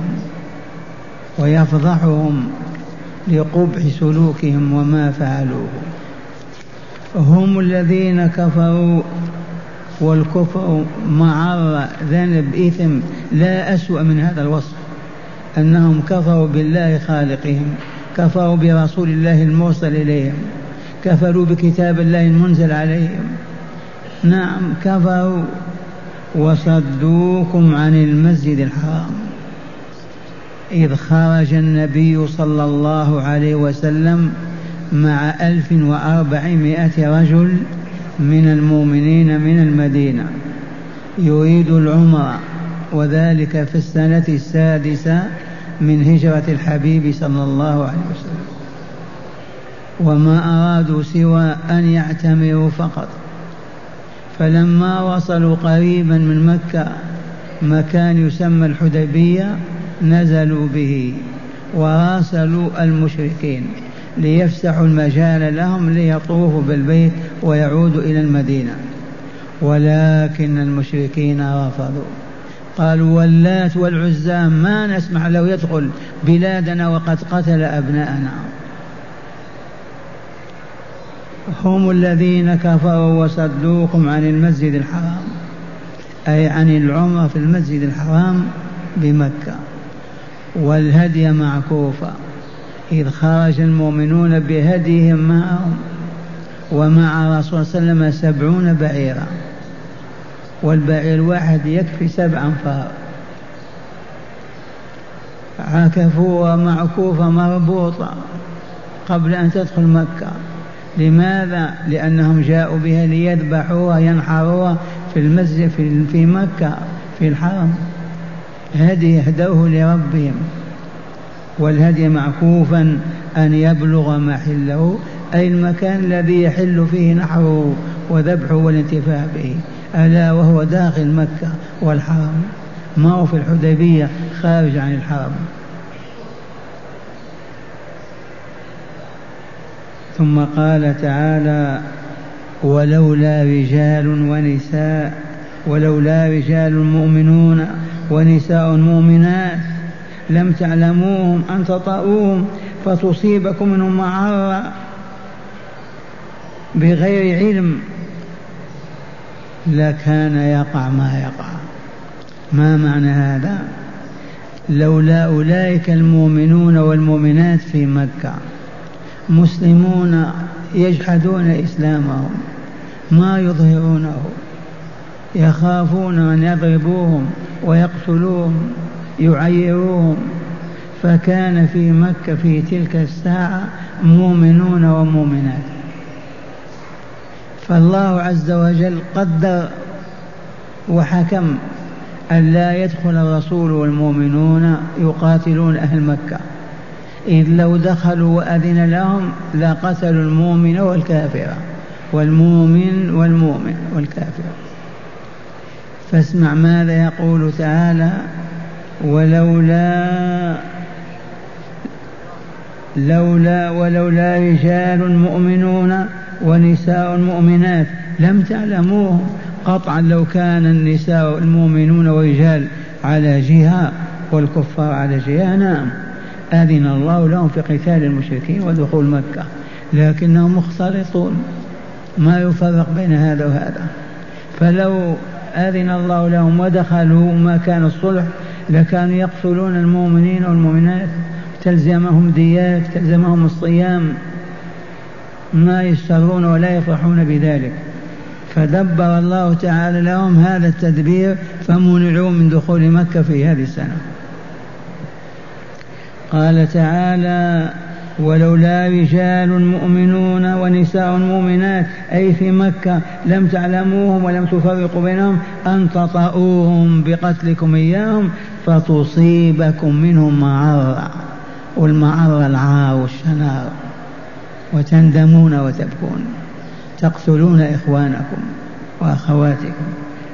ويفضحهم لقبح سلوكهم وما فعلوه. هم الذين كفروا، والكفر معرة ذنب إثم لا أسوأ من هذا الوصف، أنهم كفروا بالله خالقهم، كفروا برسول الله المرسل إليهم، كفروا بكتاب الله المنزل عليهم. نعم كفروا وصدوكم عن المسجد الحرام، إذ خرج النبي صلى الله عليه وسلم مع ألف وأربعمائة رجل من المؤمنين من المدينة يريد العمرة، وذلك في السنة السادسة من هجرة الحبيب صلى الله عليه وسلم، وما أرادوا سوى أن يعتمروا فقط. فلما وصلوا قريبا من مكة مكان يسمى الحديبية نزلوا به وراسلوا المشركين ليفسحوا المجال لهم ليطوفوا بالبيت ويعودوا إلى المدينة، ولكن المشركين رفضوا، قالوا واللات والعزى ما نسمح له يدخل بلادنا وقد قتل أبناءنا. هم الذين كفروا وصدوكم عن المسجد الحرام، أي عن العمرة في المسجد الحرام بمكة، والهدي معكوفا، إذ خرج المؤمنون بهديهم معهم ومع رسول صلى الله عليه وسلم سبعون بعيرا، والبعير الواحد يكفي سبع أنفار، عكفوها معكوفة مربوطة قبل أن تدخل مكة. لماذا؟ لأنهم جاءوا بها ليذبحوها ينحروها في المسجد في مكة في الحرم، هدي يهدوه لربهم، والهدي معكوفا أن يبلغ محله، أي المكان الذي يحل فيه نحره وذبحه والانتفاع به، ألا وهو داخل مكة والحرم، ما هو في الحديبية خارج عن الحرم. ثم قال تعالى ولولا رجال ونساء ولولا رجال مؤمنون ونساء مؤمنات لم تعلموهم أن تطؤوهم فتصيبكم منهم معرة بغير علم لكان يقع ما يقع. ما معنى هذا؟ لولا أولئك المؤمنون والمؤمنات في مكة مسلمون يجحدون إسلامهم ما يظهرونه، يخافون أن يضربوهم ويقتلوهم يعيروهم، فكان في مكة في تلك الساعة مؤمنون ومؤمنات، فالله عز وجل قدر وحكم أن لا يدخل الرسول والمؤمنون يقاتلون أهل مكة، إذ لو دخلوا وأذن لهم لقتلوا المؤمن والكافر والمؤمن والمؤمن والكافر. فاسمع ماذا يقول تعالى ولولا لولا ولولا رجال مؤمنون ونساء مؤمنات لم تعلموهم، قطعا لو كان النساء المؤمنون والرجال على جهة والكفار على جهة نعم أذن الله لهم في قتال المشركين ودخول مكة، لكنهم مختلطون ما يفرق بين هذا وهذا. فلو أذن الله لهم ودخلوا مكان الصلح لكانوا يقتلون المؤمنين والمؤمنات، تلزمهم ديات، تلزمهم الصيام، ما يشترون ولا يفرحون بذلك. فدبر الله تعالى لهم هذا التدبير فمنعوا من دخول مكة في هذه السنة. قال تعالى: ولولا رجال مؤمنون ونساء مؤمنات أي في مكة لم تعلموهم ولم تفرقوا بينهم أن تطؤوهم بقتلكم إياهم فتصيبكم منهم معرة، والمعرة العار والشنار، وتندمون وتبكون، تقتلون إخوانكم وأخواتكم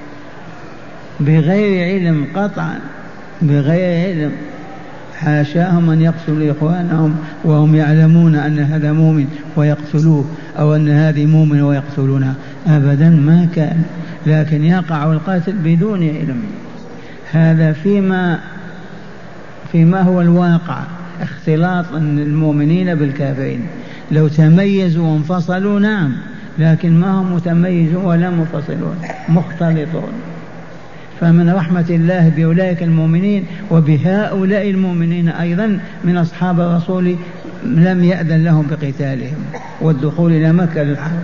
بغير علم، قطعا بغير علم. حاشاهم أن يقتلوا إخوانهم وهم يعلمون أن هذا مؤمن ويقتلوه، أو أن هذه مؤمن ويقتلونها، أبدا ما كان، لكن يقع القتل بدون علم. هذا فيما فيما هو الواقع، اختلاط المؤمنين بالكافرين. لو تميزوا وانفصلوا نعم، لكن ما هم متميزون ولا منفصلون، مختلطون. فمن رحمة الله بأولئك المؤمنين وبهؤلاء المؤمنين أيضا من أصحاب الرسول لم يأذن لهم بقتالهم والدخول إلى مكة للحرب.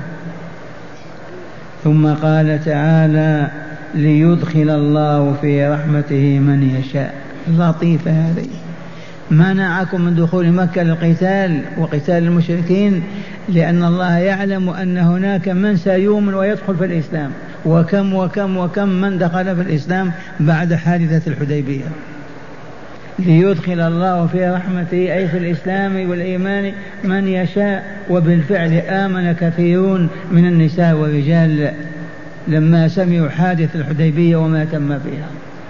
ثم قال تعالى: ليدخل الله في رحمته من يشاء. لطيفة هذه، منعكم من دخول مكة للقتال وقتال المشركين لأن الله يعلم أن هناك من سيؤمن ويدخل في الإسلام، وكم وكم وكم من دخل في الإسلام بعد حادثة الحديبية. ليدخل الله في رحمته أي في الإسلام والإيمان من يشاء، وبالفعل آمن كثيرون من النساء والرجال لما سمعوا حادث الحديبية وما تم فيها.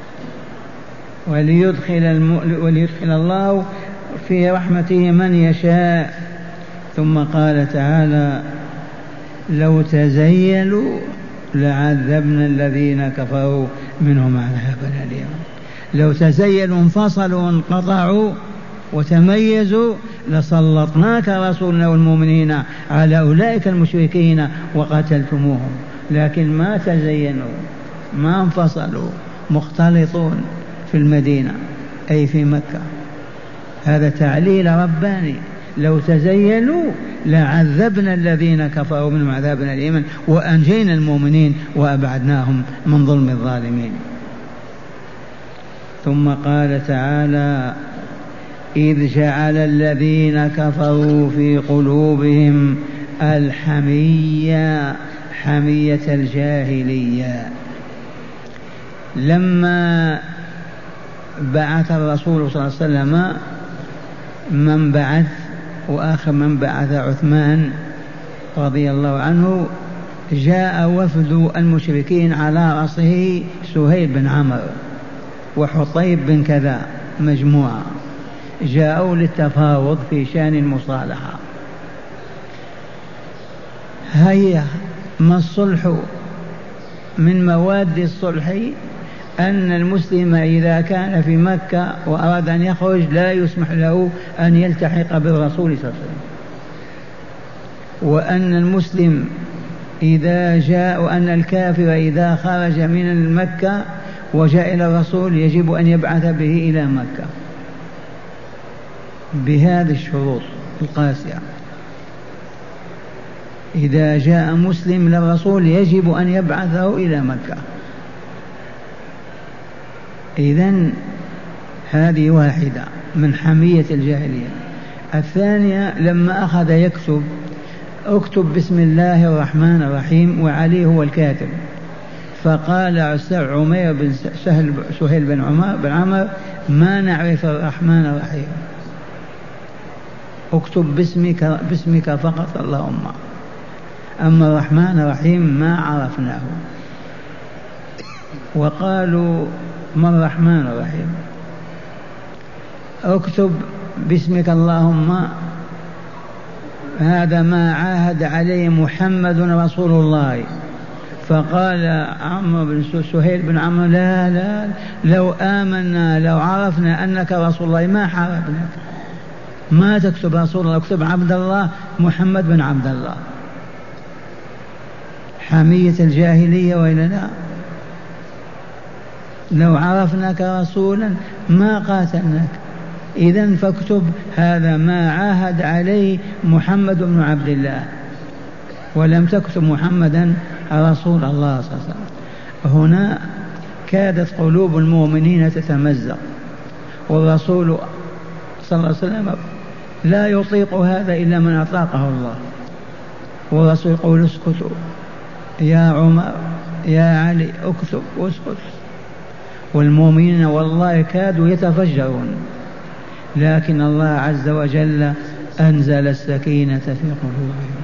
وليدخل, الم... وليدخل الله في رحمته من يشاء. ثم قال تعالى: لو تزيلوا لعذبنا الذين كفروا منهم عذابا أليما. لو تزيلوا انفصلوا وانقطعوا وتميزوا لسلطناك رسولنا والمؤمنين على أولئك المشركين وقتلتموهم، لكن ما تزينوا ما انفصلوا، مختلطون في المدينة أي في مكة. هذا تعليل رباني. لو تزينوا لعذبنا الذين كفروا منهم عذابا أليما وأنجينا المؤمنين وأبعدناهم من ظلم الظالمين. ثم قال تعالى: إذ جعل الذين كفروا في قلوبهم الحمية حمية الجاهلية. لما بعث الرسول صلى الله عليه وسلم من بعث وآخر من بعث عثمان رضي الله عنه، جاء وفد المشركين على رأسه سهيل بن عمرو وحطيب بن كذا، مجموعة جاءوا للتفاوض في شأن المصالحة. هيا ما الصلح؟ من مواد الصلح أن المسلم إذا كان في مكة وأراد أن يخرج لا يسمح له أن يلتحق بالرسول صلى الله عليه وسلم، وأن المسلم إذا جاء وأن الكافر إذا خرج من مكة وجاء إلى الرسول يجب أن يبعث به إلى مكة بهذه الشروط القاسية. إذا جاء مسلم للرسول يجب أن يبعثه إلى مكة. إذن هذه واحدة من حمية الجاهلية. الثانية لما أخذ يكتب: اكتب بسم الله الرحمن الرحيم، وعلي هو الكاتب، فقال عمير بن سهل سهيل بن عمر بن عمر: ما نعرف الرحمن الرحيم، اكتب باسمك باسمك فقط اللهم، أما الرحمن الرحيم ما عرفناه. وقالوا: ما الرحمن الرحيم؟ اكتب باسمك اللهم، هذا ما عاهد عليه محمد رسول الله فقال عمرو بن سهيل بن عمرو لا لا لو آمنا لو عرفنا أنك رسول الله ما حاربناك، ما تكتب رسول الله، اكتب عبد الله محمد بن عبد الله. حمية الجاهلية وإلا لا؟ لو عرفناك رسولا ما قاتلناك، إذن فاكتب هذا ما عاهد عليه محمد بن عبد الله، ولم تكتب محمدا رسول الله صلى الله عليه وسلم. هنا كادت قلوب المؤمنين تتمزق، والرسول صلى الله عليه وسلم لا يطيق هذا إلا من أطاقه الله. والرسول يقول اسكتوا يا عمر يا علي، اكتب واسكت. والمؤمنين والله كادوا يتفجرون، لكن الله عز وجل أنزل السكينة في قلوبهم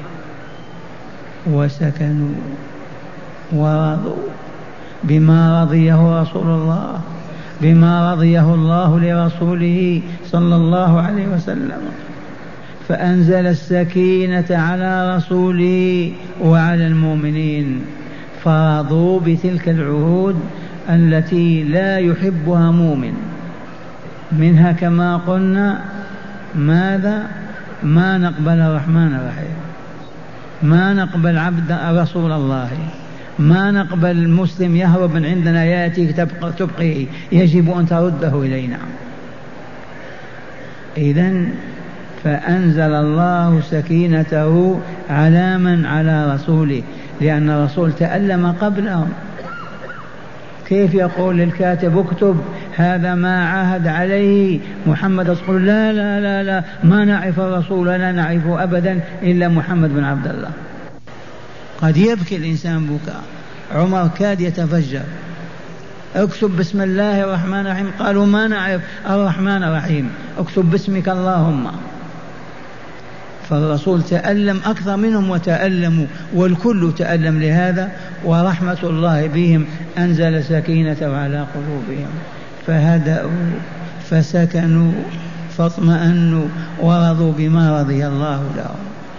وسكنوا ورضوا بما رضيه رسول الله، بما رضيه الله لرسوله صلى الله عليه وسلم. فأنزل السكينة على رسوله وعلى المؤمنين، فرضوا بتلك العهود التي لا يحبها مؤمن. منها كما قلنا ماذا؟ ما نقبل الرحمن الرحيم، ما نقبل عبد رسول الله، ما نقبل المسلم يهرب من عندنا يأتي تبقيه، يجب أن ترده إلينا. إذن فأنزل الله سكينته على من؟ على رسوله، لأن الرسول تألم قبلهم. كيف يقول للكاتب اكتب هذا ما عاهد عليه محمد، تقول لا لا لا لا ما نعرف الرسول، لا نعرفه أبدا إلا محمد بن عبد الله. قد يبكي الإنسان بكاء. عمر كاد يتفجر، اكتب بسم الله الرحمن الرحيم، قالوا ما نعرف الرحمن الرحيم، اكتب باسمك اللهم. فالرسول تألم أكثر منهم وتألموا، والكل تألم لهذا، ورحمة الله بهم أنزل سكينته على قلوبهم فهدأوا فسكنوا فاطمأنوا ورضوا بما رضي الله لهم.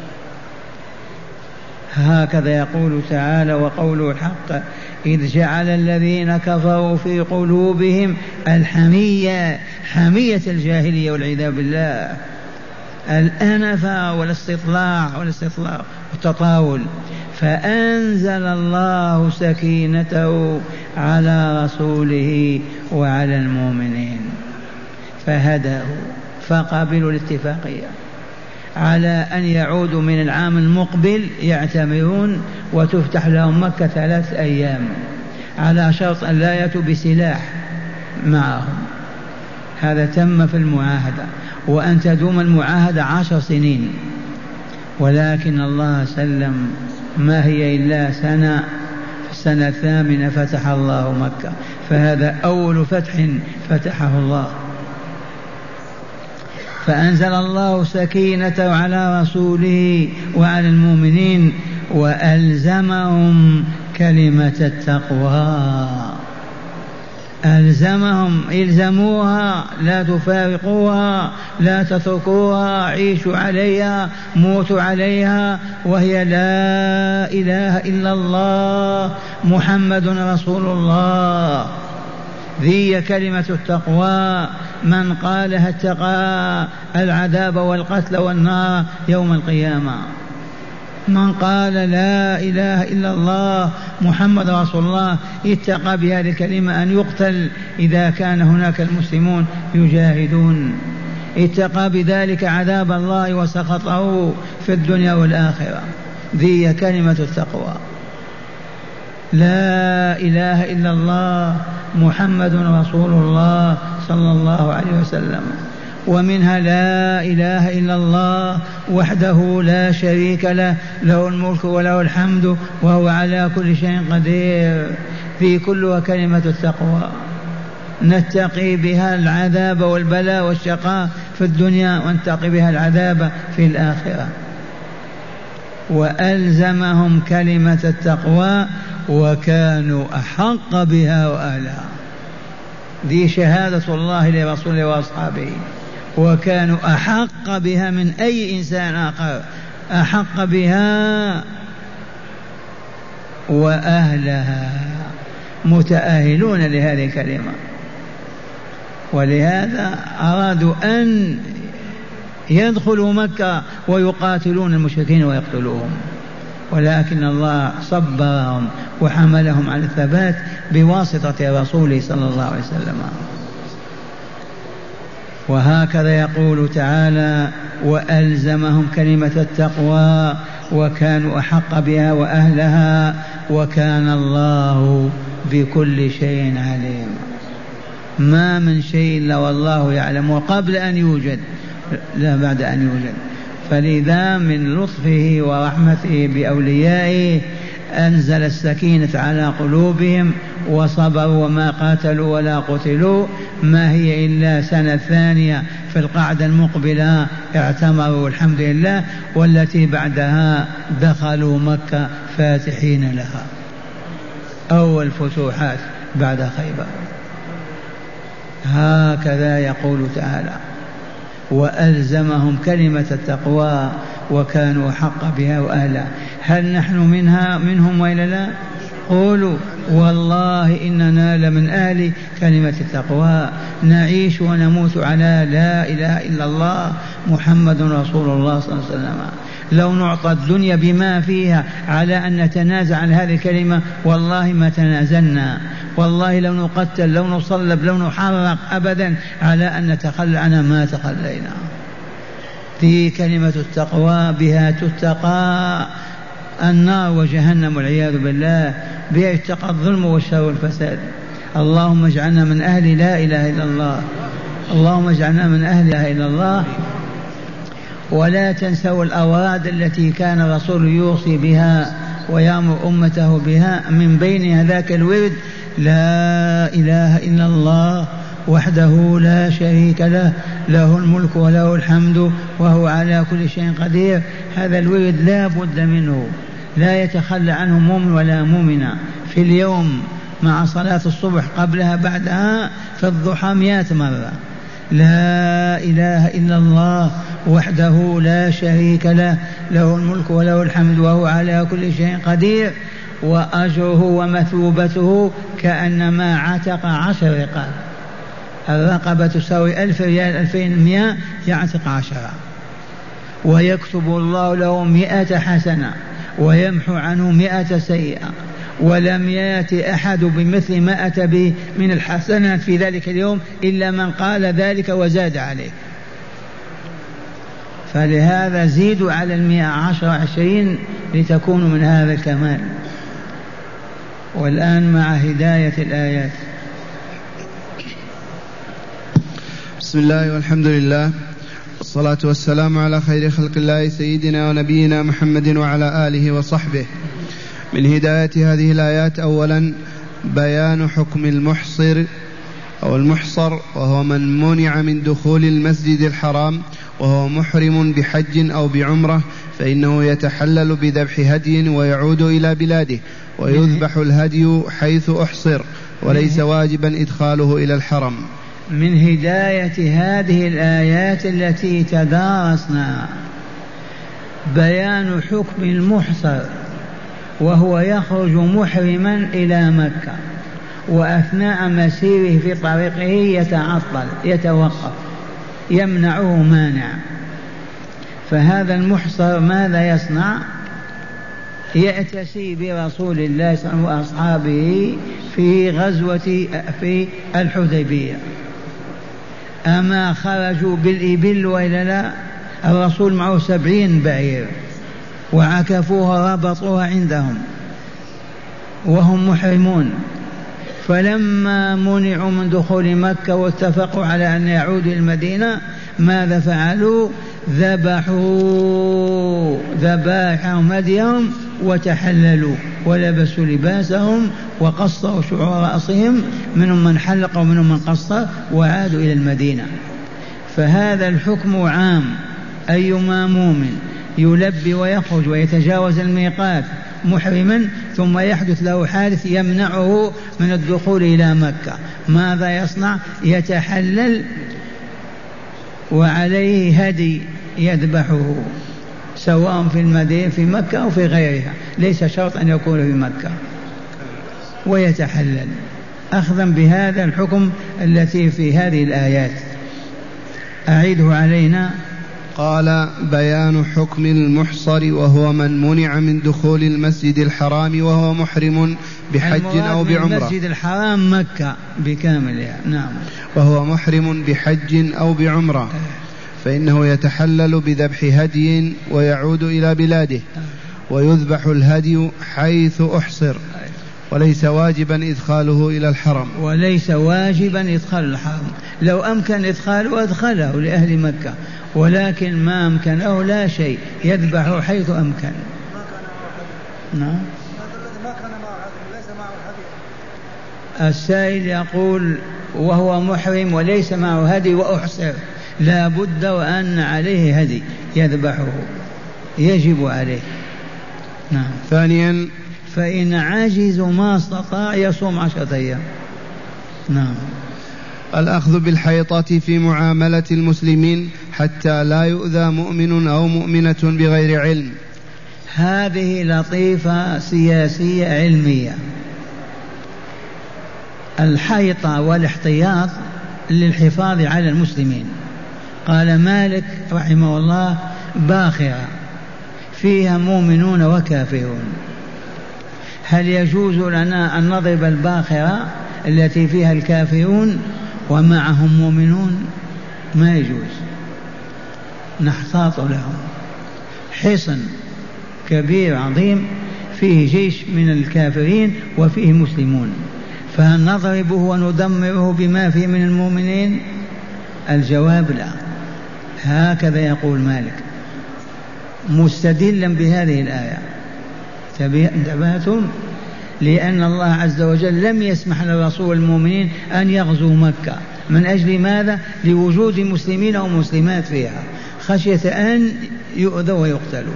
هكذا يقول تعالى وقوله الحق: إذ جعل الذين كفروا في قلوبهم الحمية، حمية الجاهلية والعياذ بالله، الأنف والاستطلاع والاستطلاع والتطاول، فأنزل الله سكينته على رسوله وعلى المؤمنين فهدأوا، فقبلوا الاتفاقية على أن يعودوا من العام المقبل يعتمرون وتفتح لهم مكة ثلاث أيام، على شرط أن لا يأتوا بسلاح معهم. هذا تم في المعاهدة، وأن تدوم المعاهدة عشر سنين، ولكن الله سلم، ما هي إلا سنة. في السنة الثامنة فتح الله مكة، فهذا أول فتح فتحه الله. فأنزل الله سكينته على رسوله وعلى المؤمنين وألزمهم كلمة التقوى. ألزمهم، إلزموها، لا تفارقوها، لا تتركوها، عيشوا عليها، موتوا عليها، وهي لا إله إلا الله محمد رسول الله. ذي كلمة التقوى، من قالها اتقى العذاب والقتل والنار يوم القيامة. من قال لا إله إلا الله محمد رسول الله اتقى بهذه الكلمة أن يقتل إذا كان هناك المسلمون يجاهدون، اتقى بذلك عذاب الله وسخطه في الدنيا والآخرة. ذي كلمة التقوى، لا إله إلا الله محمد رسول الله صلى الله عليه وسلم. ومنها لا إله إلا الله وحده لا شريك له، له الملك وله الحمد وهو على كل شيء قدير. في كلها كلمة التقوى، نتقي بها العذاب والبلاء والشقاء في الدنيا، ونتقي بها العذاب في الآخرة. وألزمهم كلمة التقوى وكانوا أحق بها وأهلها. ذي شهادة الله لرسوله وأصحابه، وكانوا أحق بها من أي إنسان آخر، أحق بها وأهلها متأهلون لهذه الكلمة. ولهذا أرادوا أن يدخلوا مكة ويقاتلون المشركين ويقتلوهم، ولكن الله صبرهم وحملهم على الثبات بواسطة رسوله صلى الله عليه وسلم. وهكذا يقول تعالى: وألزمهم كلمة التقوى وكانوا أحق بها وأهلها وكان الله بكل شيء عليم. ما من شيء إلا والله يعلمه قبل أن يوجد لا بعد أن يوجد. فلذا من لطفه ورحمته بأوليائه أنزل السكينة على قلوبهم وصبروا وما قاتلوا ولا قتلوا. ما هي إلا سنة ثانية في القعدة المقبلة اعتمروا الحمد لله، والتي بعدها دخلوا مكة فاتحين لها، أول فتوحات بعد خيبر. هكذا يقول تعالى: وألزمهم كلمة التقوى وكانوا حق بها وأهلها. هل نحن منها منهم وإلا لا؟ قولوا والله إننا لمن أهل كلمة التقوى، نعيش ونموت على لا إله إلا الله محمد رسول الله صلى الله عليه وسلم. لو نعطى الدنيا بما فيها على أن نتنازع عن هذه الكلمة والله ما تنازلنا، والله لو نقتل لو نصلب لو نحرق أبدا على أن نتخلى عنها ما تخلينا. دي كلمة التقوى، بها تتقى النار وجهنم والعياذ بالله، بها يتقى الظلم والشر والفساد. اللهم اجعلنا من أهل لا إله إلا الله، اللهم اجعلنا من أهل لا إله إلا الله. ولا تنسوا الأوراد التي كان الرسول يوصي بها ويأمر أمته بها، من بين ذاك الورد لا إله إلا الله وحده لا شريك له، له الملك وله الحمد وهو على كل شيء قدير. هذا الورد لا بد منه، لا يتخلى عنه مؤمن ولا مؤمنة في اليوم مع صلاة الصبح قبلها بعدها في الضحى مئة مرة. لا إله إلا الله وحده لا شريك له، له الملك وله الحمد وهو على كل شيء قدير. وأجره ومثوبته كأنما عتق عشر رقاب، الرقبة تساوي ألف ريال، ألفين مئة يعتق عشرة. ويكتب الله له مئة حسنة ويمحو عنه مئة سيئة، ولم يأتي أحد بمثل ما أتى به من الحسنات في ذلك اليوم إلا من قال ذلك وزاد عليه. فلهذا زيدوا على المئة عشر عشرين لتكونوا من هذا الكمال. والآن مع هداية الآيات. بسم الله والحمد لله والصلاة والسلام على خير خلق الله سيدنا ونبينا محمد وعلى آله وصحبه. من هداية هذه الآيات أولا بيان حكم المحصر أو المحصر، وهو من منع من دخول المسجد الحرام وهو محرم بحج أو بعمرة، فإنه يتحلل بذبح هدي ويعود إلى بلاده ويذبح الهدي حيث أحصر، وليس واجبا إدخاله إلى الحرم. من هداية هذه الآيات التي تدارسنا بيان حكم المحصر، وهو يخرج محرما إلى مكة وأثناء مسيره في طريقه يتعطل يتوقف يمنعه مانع. فهذا المحصر ماذا يصنع؟ يأتسي برسول الله صلى الله عليه وسلم وأصحابه في غزوة في الحديبية. أما خرجوا بالإبل وإلا لا؟ الرسول معه سبعين بعير وعكفوها ربطوها عندهم وهم محرمون. فلما منعوا من دخول مكة واتفقوا على أن يعودوا إلى المدينة ماذا فعلوا؟ ذبحوا ذبائحهم هديهم وتحللوا ولبسوا لباسهم وقصروا شعور رأسهم، منهم من حلق ومنهم من قصر، وعادوا إلى المدينة. فهذا الحكم عام، أيما مؤمن يلبي ويخرج ويتجاوز الميقات محرما ثم يحدث له حادث يمنعه من الدخول إلى مكة، ماذا يصنع؟ يتحلل وعليه هدي يذبحه سواء في المدينة في مكة أو في غيرها، ليس شرط أن يكون في مكة، ويتحلل أخذا بهذا الحكم التي في هذه الآيات. أعيده علينا. قال: بيان حكم المحصر وهو من منع من دخول المسجد الحرام وهو محرم بحج أو بعمرة. المسجد الحرام مكة بكاملها. نعم. وهو محرم بحج أو بعمرة، فإنه يتحلل بذبح هدي ويعود إلى بلاده، ويذبح الهدي حيث أحصر، وليس واجبا إدخاله إلى الحرم. وليس واجبا إدخال الحرم، لو أمكن إدخاله أدخله لأهل مكة، ولكن ما أمكنه لا شيء، يذبح حيث أمكن. نعم. السائل يقول وهو محرم وليس معه هدي وأحصر، لا بد وأن عليه هدي يذبحه، يجب عليه. نعم. ثانيا: فإن عجز ما استطاع يصوم عشرة أيام. نعم. الأخذ بالحيطة في معاملة المسلمين حتى لا يؤذى مؤمن أو مؤمنة بغير علم. هذه لطيفة سياسية علمية. الحيطة والاحتياط للحفاظ على المسلمين. قال مالك رحمه الله: باخرة فيها مؤمنون وكافرون، هل يجوز لنا أن نضرب الباخرة التي فيها الكافرون ومعهم مؤمنون؟ ما يجوز، نحتاط لهم. حصن كبير عظيم فيه جيش من الكافرين وفيه مسلمون، فهل نضربه وندمره بما فيه من المؤمنين؟ الجواب لا. هكذا يقول مالك مستدلا بهذه الآية. انتبهتم؟ لأن الله عز وجل لم يسمح للرسول المؤمنين أن يغزوا مكة. من أجل ماذا؟ لوجود مسلمين أو مسلمات فيها، خشية أن يؤذوا ويقتلوا.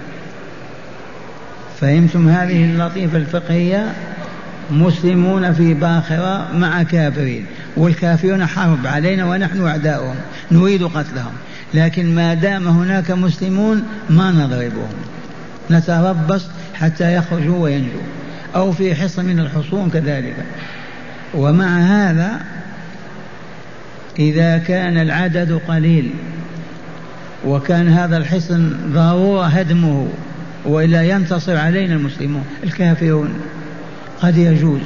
فهمتم هذه اللطيفة الفقهية؟ مسلمون في باخرة مع كافرين، والكافرون حرب علينا ونحن أعداؤهم نريد قتلهم، لكن ما دام هناك مسلمون ما نضربهم، نتربص حتى يخرجوا وينجوا، أو في حصن من الحصون كذلك. ومع هذا إذا كان العدد قليل وكان هذا الحصن ضرورة هدمه وإلا ينتصر علينا المسلمون الكافرون، قد يجوز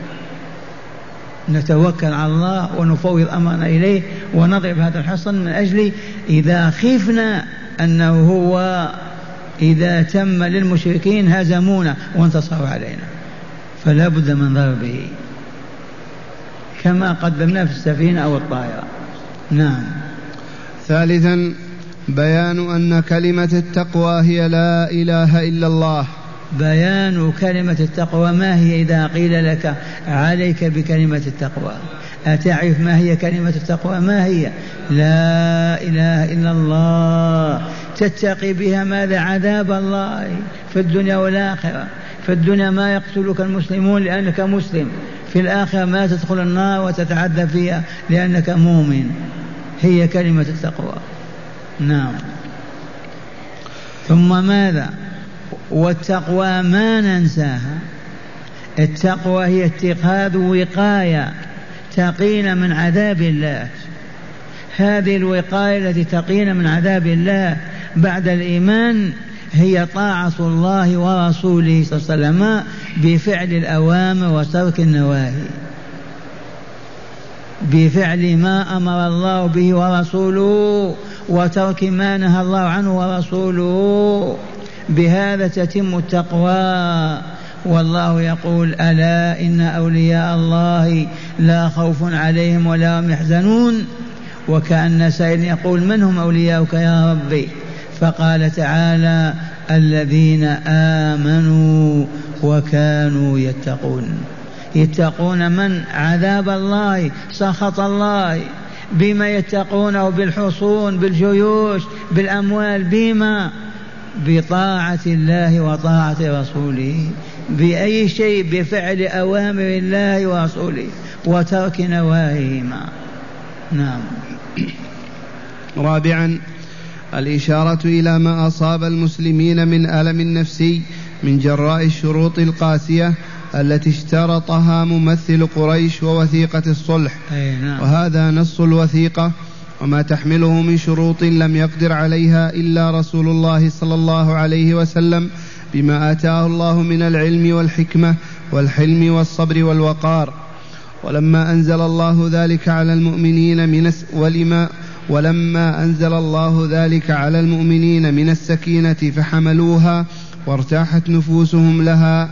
نتوكل على الله ونفوض أمرنا إليه ونضرب هذا الحصن، من أجل إذا خفنا أنه هو إذا تم للمشركين هزمونا وانتصروا علينا، فلا بد من ضربه كما قدمنا في السفينة أو الطائرة. نعم. ثالثا: بيان أن كلمة التقوى هي لا إله إلا الله. بيان كلمة التقوى ما هي؟ إذا قيل لك عليك بكلمة التقوى أتعرف ما هي كلمة التقوى؟ ما هي؟ لا إله إلا الله، تتقي بها ماذا؟ عذاب الله في الدنيا والآخرة. في الدنيا ما يقتلك المسلمون لأنك مسلم، في الآخرة ما تدخل النار وتتعذب فيها لأنك مؤمن. هي كلمة التقوى. نعم. ثم ماذا؟ والتقوى ما ننساها. التقوى هي اتخاذ وقاية تقينا من عذاب الله. هذه الوقاية التي تقينا من عذاب الله بعد الإيمان هي طاعة الله ورسوله صلى الله عليه وسلم بفعل الأوامر وترك النواهي، بفعل ما أمر الله به ورسوله وترك ما نهى الله عنه ورسوله. بهذا تتم التقوى. والله يقول: ألا إن أولياء الله لا خوف عليهم ولا هم يحزنون. وكأن سائل يقول: من هم أولياؤك يا ربي؟ فقال تعالى: الذين آمنوا وكانوا يتقون. يتقون من؟ عذاب الله، سخط الله. بما يتقونه؟ بالحصون، بالجيوش، بالأموال. بما؟ بطاعة الله وطاعة رسوله. بأي شيء؟ بفعل أوامر الله ورسوله وترك نواهيهما. نعم. رابعا: الإشارة إلى ما أصاب المسلمين من ألم نفسي من جراء الشروط القاسية التي اشترطها ممثل قريش ووثيقة الصلح، وهذا نص الوثيقة وما تحمله من شروط لم يقدر عليها إلا رسول الله صلى الله عليه وسلم بما آتاه الله من العلم والحكمة والحلم والصبر والوقار. ولما أنزل الله ذلك على المؤمنين من ولما ولما أنزل الله ذلك على المؤمنين من السكينة فحملوها وارتاحت نفوسهم لها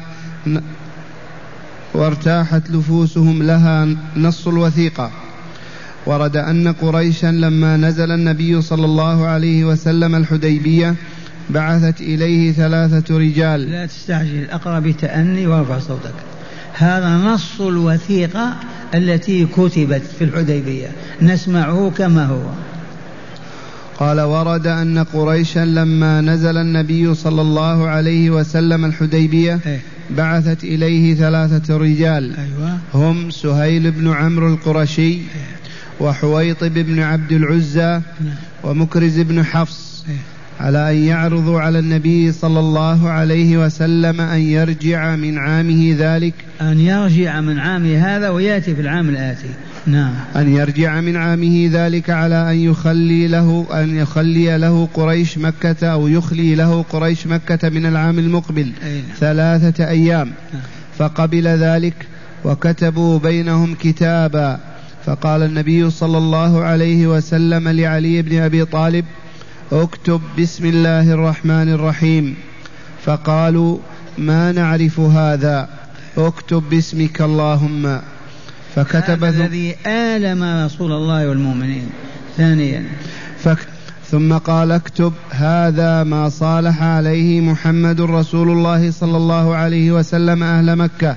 وارتاحت نفوسهم لها نص الوثيقة. ورد أن قريشا لما نزل النبي صلى الله عليه وسلم الحديبية بعثت إليه ثلاثة رجال. لا تستعجل، أقرأ بتأني وارفع صوتك. هذا نص الوثيقة التي كتبت في الحديبية، نسمعه كما هو. قال: ورد أن قريشا لما نزل النبي صلى الله عليه وسلم الحديبية بعثت إليه ثلاثة رجال، هم سهيل بن عمرو القرشي وحويطب بن عبد العزى ومكرز بن حفص، على أن يعرضوا على النبي صلى الله عليه وسلم أن يرجع من عامه ذلك أن يرجع من عامه هذا ويأتي في العام الآتي. نعم. أن يرجع من عامه ذلك على أن يخلي له أن يخلي له قريش مكة أو يخلي له قريش مكة من العام المقبل ثلاثة أيام. فقبل ذلك وكتبوا بينهم كتابا. فقال النبي صلى الله عليه وسلم لعلي بن أبي طالب: اكتب بسم الله الرحمن الرحيم. فقالوا: ما نعرف هذا، اكتب باسمك اللهم. فكتب هذا الذي آلم رسول الله والمؤمنين. ثانيا فك ثم قال: اكتب هذا ما صالح عليه محمد رسول الله صلى الله عليه وسلم أهل مكة.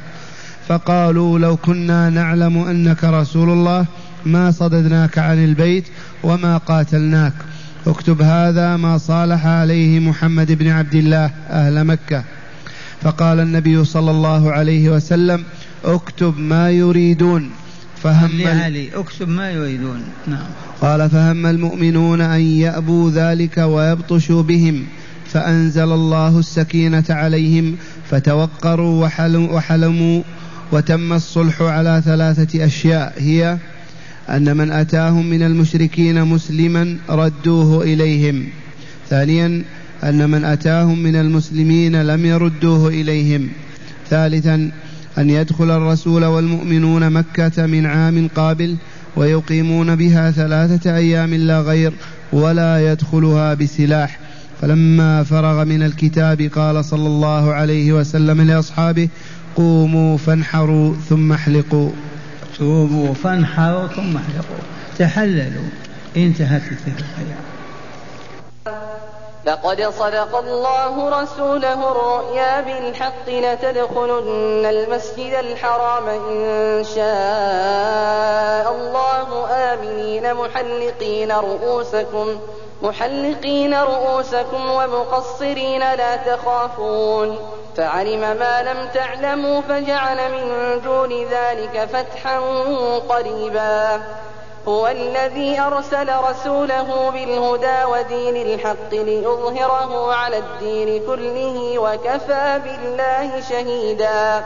فقالوا: لو كنا نعلم أنك رسول الله ما صددناك عن البيت وما قاتلناك. اكتب هذا ما صالح عليه محمد بن عبد الله أهل مكة. فقال النبي صلى الله عليه وسلم: اكتب ما يريدون. فهم علي اكتب ما يريدون. نعم. قال: فهم المؤمنون أن يأبوا ذلك ويبطشوا بهم، فأنزل الله السكينة عليهم فتوقروا وحلموا، وتم الصلح على ثلاثة أشياء، هي أن من أتاهم من المشركين مسلما ردوه إليهم. ثانيا أن من أتاهم من المسلمين لم يردوه إليهم. ثالثا أن يدخل الرسول والمؤمنون مكة من عام قابل ويقيمون بها ثلاثة أيام لا غير، ولا يدخلها بسلاح. فلما فرغ من الكتاب قال صلى الله عليه وسلم لأصحابه: قوموا فانحروا ثم احلقوا. توبوا فانحروا ثم احلقوا، تحللوا. انتهت الثلاثة. لقد صدق الله رسوله الرؤيا بالحق لتدخلن المسجد الحرام إن شاء الله آمنين محلقين رؤوسكم محلقين رؤوسكم ومقصرين لا تخافون، فعلم ما لم تعلموا فجعل من دون ذلك فتحا قريبا. هو الذي أرسل رسوله بالهدى ودين الحق ليظهره على الدين كله وكفى بالله شهيدا.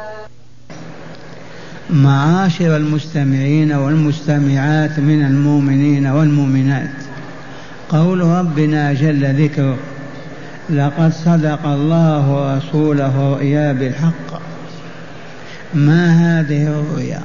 معاشر المستمعين والمستمعات من المؤمنين والمؤمنات، قول ربنا جل ذكره: لقد صدق الله رسوله رؤيا بالحق. ما هذه الرؤيا؟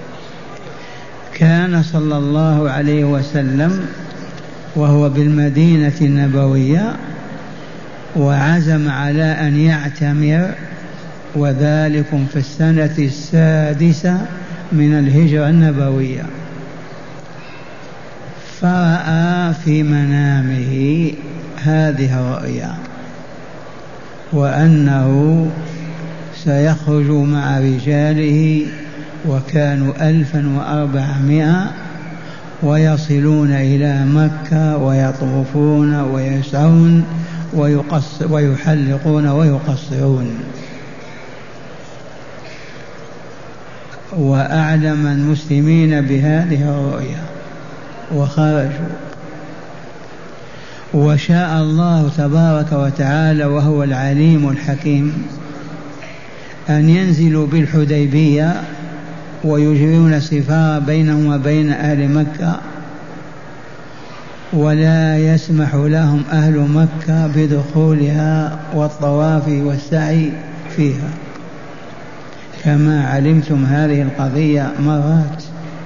كان صلى الله عليه وسلم وهو بالمدينة النبوية وعزم على أن يعتمر، وذلكم في السنة السادسة من الهجرة النبوية. فرأى في منامه هذه الرؤيا، وأنه سيخرج مع رجاله، وكانوا ألفا وأربعمائة، ويصلون إلى مكة ويطوفون ويسعون ويحلقون ويقصرون. وأعلم المسلمين بهذه الرؤيا وخرجوا. وشاء الله تبارك وتعالى وهو العليم الحكيم أن ينزلوا بالحديبية ويجرون السفار بينهم وبين أهل مكة، ولا يسمح لهم أهل مكة بدخولها والطواف والسعي فيها، كما علمتم هذه القضية مرات.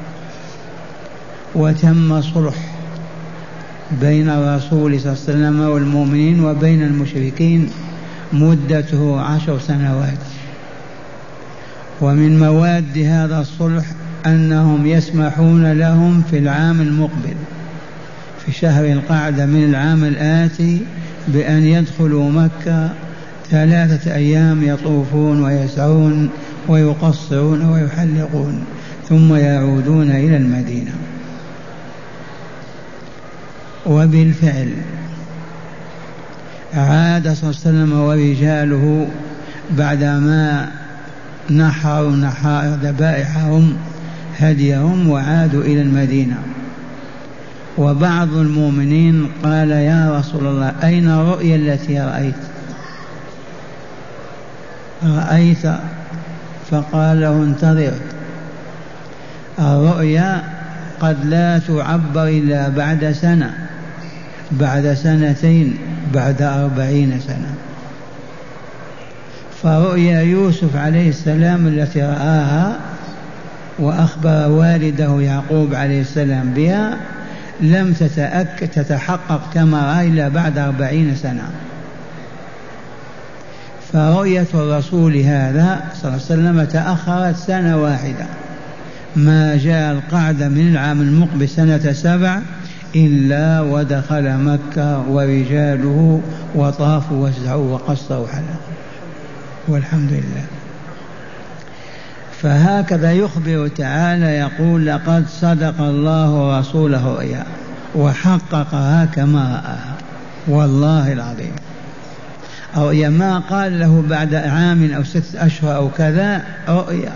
وتم صلح بين الرسول صلى الله عليه وسلم والمؤمنين وبين المشركين مدته عشر سنوات. ومن مواد هذا الصلح أنهم يسمحون لهم في العام المقبل في شهر القعدة من العام الآتي بأن يدخلوا مكة ثلاثة أيام يطوفون ويسعون ويقصرون ويحلقون ثم يعودون إلى المدينة. وبالفعل عاد صلى الله عليه وسلم ورجاله بعدما نحروا نحائر ذبائحهم هديهم وعادوا إلى المدينة. وبعض المؤمنين قال: يا رسول الله، أين الرؤيا التي رأيت رأيت فقال له: انتظر، الرؤيا قد لا تعبر إلا بعد سنة، بعد سنتين، بعد أربعين سنة. فرؤيا يوسف عليه السلام التي رآها وأخبر والده يعقوب عليه السلام بها لم تتأكد تتحقق كما رأى إلا بعد أربعين سنة. فرؤية الرسول هذا صلى الله عليه وسلم تأخرت سنة واحدة، ما جاء القعدة من العام المقبل سنة سبع إلا ودخل مكة ورجاله وطافوا وسعوا وقصروا حلقوا، والحمد لله. فهكذا يخبر تعالى يقول: لقد صدق الله رسوله رؤيا وحققها كما رآها، والله العظيم. رؤيا ما قال له بعد عام أو ستة أشهر أو كذا، رؤيا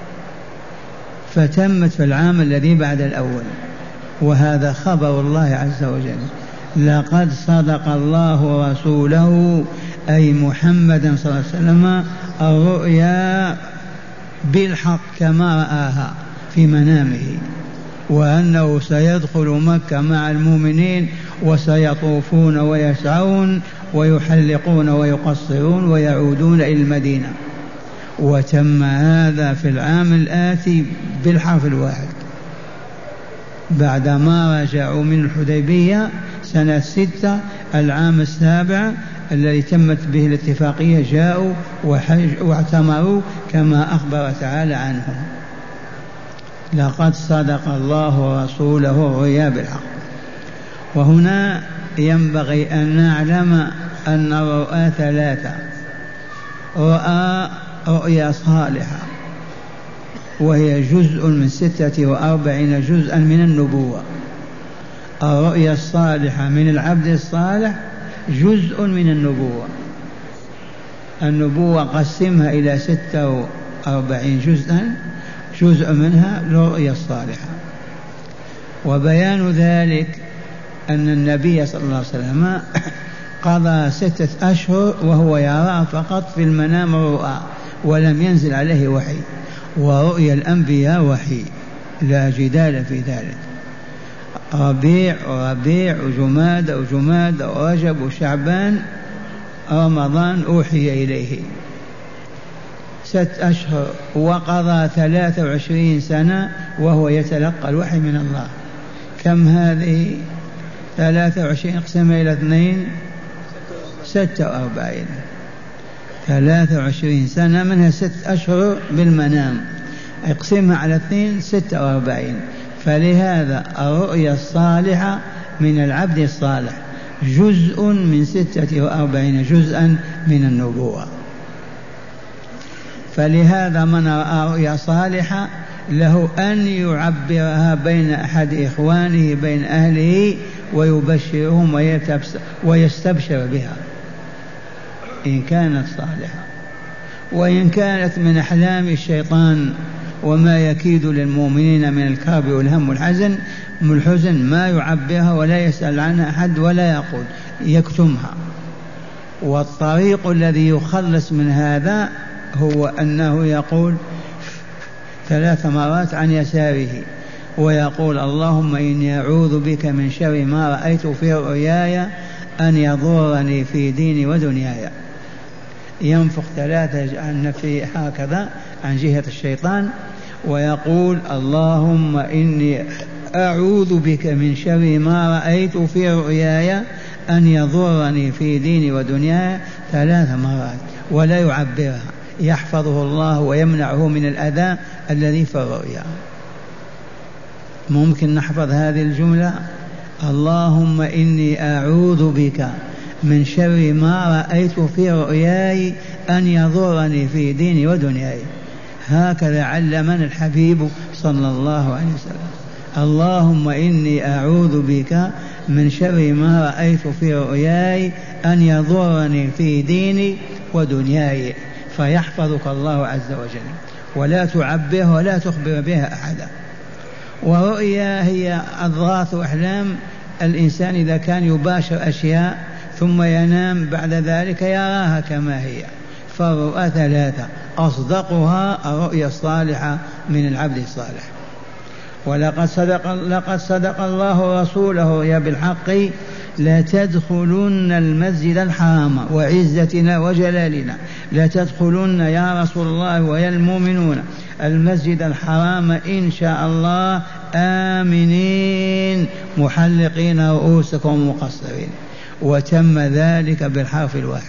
فتمت في العام الذي بعد الأول. وهذا خبر الله عز وجل: لقد صدق الله رسوله أي محمدا صلى الله عليه وسلم الرؤيا بالحق كما رآها في منامه، وأنه سيدخل مكة مع المؤمنين وسيطوفون ويسعون ويحلقون ويقصرون ويعودون إلى المدينة. وتم هذا في العام الآتي بالحرف الواحد، بعدما رجعوا من الحديبية سنة ستة العام السابع الذي تمت به الاتفاقية جاءوا وحج واعتمروا كما أخبر تعالى عنهم. لقد صدق الله رسوله الرؤيا بالحق. وهنا ينبغي أن نعلم أن الرؤى ثلاثة: رؤى رؤيا صالحة وهي جزء من ستة وأربعين جزءا من النبوة. الرؤيا الصالحة من العبد الصالح جزء من النبوة. النبوة قسمها إلى ستة وأربعين جزءا، جزء منها الرؤيا الصالحة. وبيان ذلك أن النبي صلى الله عليه وسلم قضى ستة أشهر وهو يرى فقط في المنام الرؤى ولم ينزل عليه وحي، ورؤيا الأنبياء وحي لا جدال في ذلك. ربيع وربيع وجماد وجماد ورجب وشعبان رمضان أوحي إليه ست أشهر، وقضى ثلاثة وعشرين سنة وهو يتلقى الوحي من الله. كم هذه؟ ثلاثة وعشرين اقسمها إلى اثنين، ستة وأربعين. ثلاثة وعشرين سنة منها ست أشهر بالمنام، اقسمها على اثنين، ستة وأربعين. فلهذا الرؤيا الصالحة من العبد الصالح جزء من ستة وأربعين جزءا من النبوة. فلهذا من رأى رؤيا صالحة له أن يعبرها بين أحد إخوانه بين أهله ويبشرهم ويستبشر بها إن كانت صالحة. وإن كانت من أحلام الشيطان وما يكيد للمؤمنين من الكرب والهم والحزن الحزن ما يعبرها ولا يسأل عنها أحد ولا يقول، يكتمها. والطريق الذي يخلص من هذا هو أنه يقول ثلاث مرات عن يساره ويقول اللهم إني أعوذ بك من شر ما رأيت في رؤياي أن يضرني في ديني ودنياي. ينفخ ثلاثة عن نفسه هكذا عن جهة الشيطان ويقول اللهم إني أعوذ بك من شر ما رأيت في رؤياي أن يضرني في ديني ودنياي ثلاث مرات ولا يعبرها، يحفظه الله ويمنعه من الأذى الذي في الرؤيا. ممكن نحفظ هذه الجملة؟ اللهم إني أعوذ بك من شر ما رأيت في رؤياي أن يضرني في ديني ودنياي. هكذا علمنا الحبيب صلى الله عليه وسلم. اللهم إني أعوذ بك من شر ما رأيت في رؤياي أن يضرني في ديني ودنياي، فيحفظك الله عز وجل ولا تعبه ولا تخبر بها أحدا. ورؤيا هي أضغاث أحلام الإنسان إذا كان يباشر أشياء ثم ينام بعد ذلك يراها كما هي. فالرؤى ثلاثة، أصدقها الرؤيا الصالحة من العبد الصالح. ولقد صدق, لقد صدق الله رسوله يا بالحق لتدخلن المسجد الحرام وعزتنا وجلالنا، لتدخلن يا رسول الله ويا المؤمنون المسجد الحرام إن شاء الله آمنين محلقين رؤوسكم مقصرين. وتم ذلك بالحرف الواحد.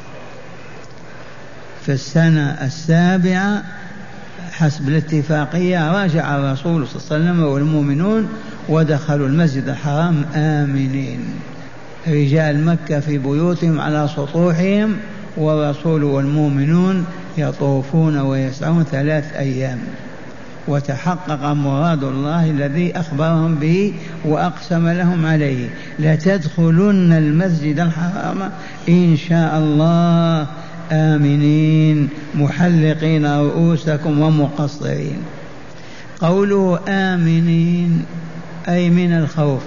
في السنة السابعة حسب الاتفاقية راجع الرسول صلى الله عليه وسلم والمؤمنون ودخلوا المسجد الحرام آمنين، رجال مكة في بيوتهم على سطوحهم والرسول والمؤمنون يطوفون ويسعون ثلاث أيام. وتحقق مراد الله الذي أخبرهم به وأقسم لهم عليه، لتدخلن المسجد الحرام إن شاء الله آمنين محلقين رؤوسكم ومقصرين. قوله آمنين أي من الخوف،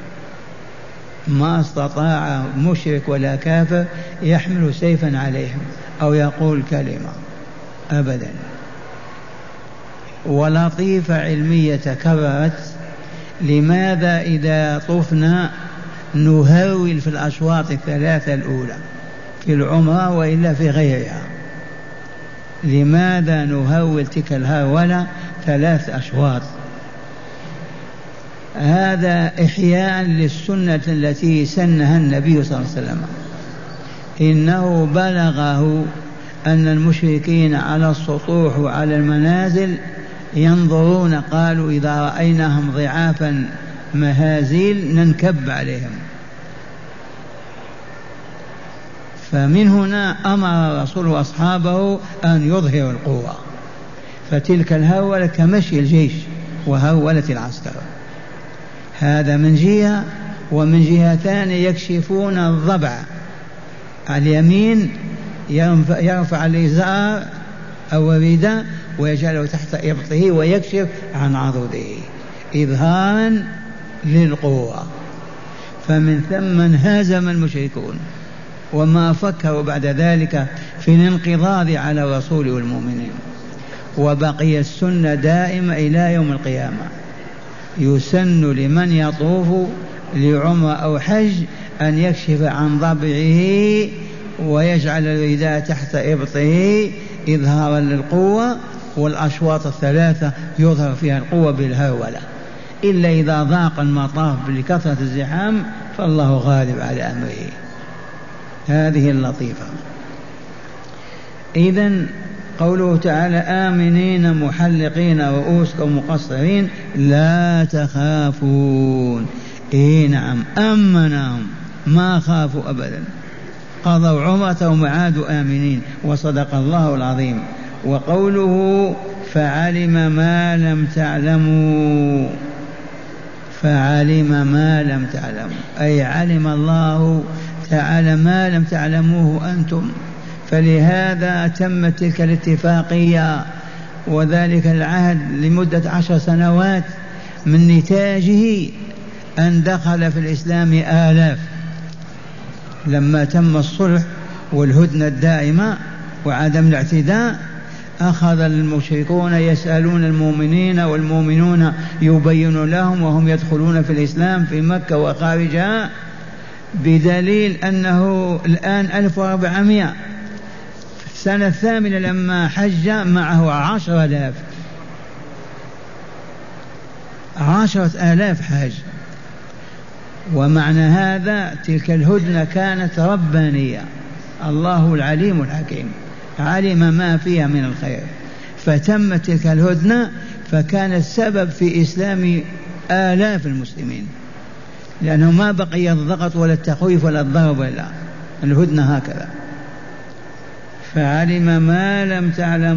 ما استطاع مشرك ولا كافر يحمل سيفا عليهم أو يقول كلمة أبدا. ولطيفة علمية تكررت، لماذا إذا طفنا نهرول في الأشواط الثلاثة الأولى في العمرة وإلا في غيرها؟ لماذا نهول تلك الهرولة ثلاث أشواط؟ هذا إحياء للسنة التي سنها النبي صلى الله عليه وسلم. إنه بلغه أن المشركين على السطوح وعلى المنازل ينظرون، قالوا إذا رأيناهم ضعافا مهازيل ننكب عليهم. فمن هنا أمر الرسول وأصحابه أن يظهروا القوة. فتلك الهرولة كمشي الجيش وهرولة العسكر. هذا من جهة، ومن جهة ثانية يكشفون الضبع على اليمين، يرفع الإزار أو الرداء ويجعله تحت إبطه ويكشف عن عضده إظهارا للقوة. فمن ثم انهزم المشركون وما فكروا بعد ذلك في الانقضاض على الرسول والمؤمنين. وبقي السنة دائمة إلى يوم القيامة، يسن لمن يطوف لعمر أو حج أن يكشف عن ضبعه ويجعل الرداء تحت إبطه إظهارا للقوة. والأشواط الثلاثة يظهر فيها القوة بالهرولة، إلا إذا ضاق المطاف لكثرة الزحام فالله غالب على أمره. هذه اللطيفة. إذن قوله تعالى آمنين محلقين رؤوسكم مقصرين لا تخافون. إيه نعم، أمنهم ما خافوا أبدا، قضوا عمرتهم وعادوا آمنين، وصدق الله العظيم. وقوله فعلم ما لم تعلموا، فعلم ما لم تعلموا أي علم الله تعالى ما لم تعلموه أنتم. فلهذا تمت تلك الاتفاقية وذلك العهد لمدة عشر سنوات من نتاجه أن دخل في الإسلام آلاف. لما تم الصلح والهدنة الدائمة وعدم الاعتداء أخذ المشركون يسألون المؤمنين والمؤمنون يبين لهم وهم يدخلون في الإسلام في مكة وخارجها، بدليل أنه الآن ألف وأربعمائة. السنة الثامنة لما حج معه عشر آلاف، عشرة آلاف حاج. ومعنى هذا تلك الهدنة كانت ربانية، الله العليم الحكيم علم ما فيها من الخير، فتمت تلك الهدنة فكان السبب في إسلام آلاف المسلمين، لأنه ما بقي الضغط ولا التخويف ولا الضرب ولا الهدنة هكذا. فعلم ما لم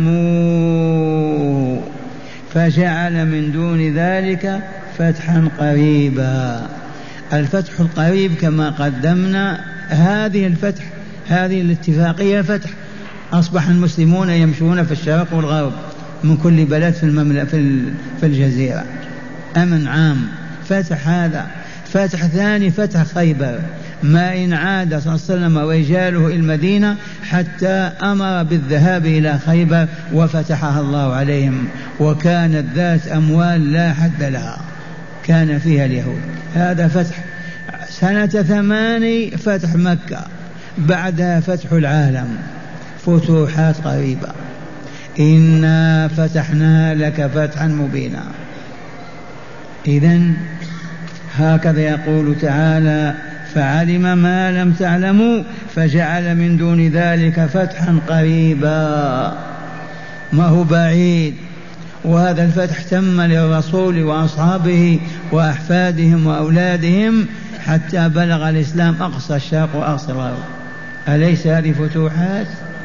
تعلموا فجعل من دون ذلك فتحا قريبا. الفتح القريب كما قدمنا، هذه الفتح هذه الاتفاقية فتح، أصبح المسلمون يمشون في الشرق والغرب من كل بلد في المملكة في الجزيرة، أمن عام. فتح هذا. فتح ثاني فتح خيبر، ما إن عاد صلى الله عليه وسلم ورجاله إلى المدينة حتى أمر بالذهاب إلى خيبر وفتحها الله عليهم، وكانت ذات أموال لا حد لها كان فيها اليهود. هذا فتح. سنة ثماني فتح مكة، بعدها فتح العالم، فتوحات قريبة. إنا فتحنا لك فتحا مبينا. إذن هكذا يقول تعالى: فعلم ما لم تعلموا فجعل من دون ذلك فتحا قريبا، ما هو بعيد. وهذا الفتح تم للرسول وأصحابه وأحفادهم وأولادهم حتى بلغ الإسلام أقصى الشرق وأقصى الغرب. أليس هذه فتوحات؟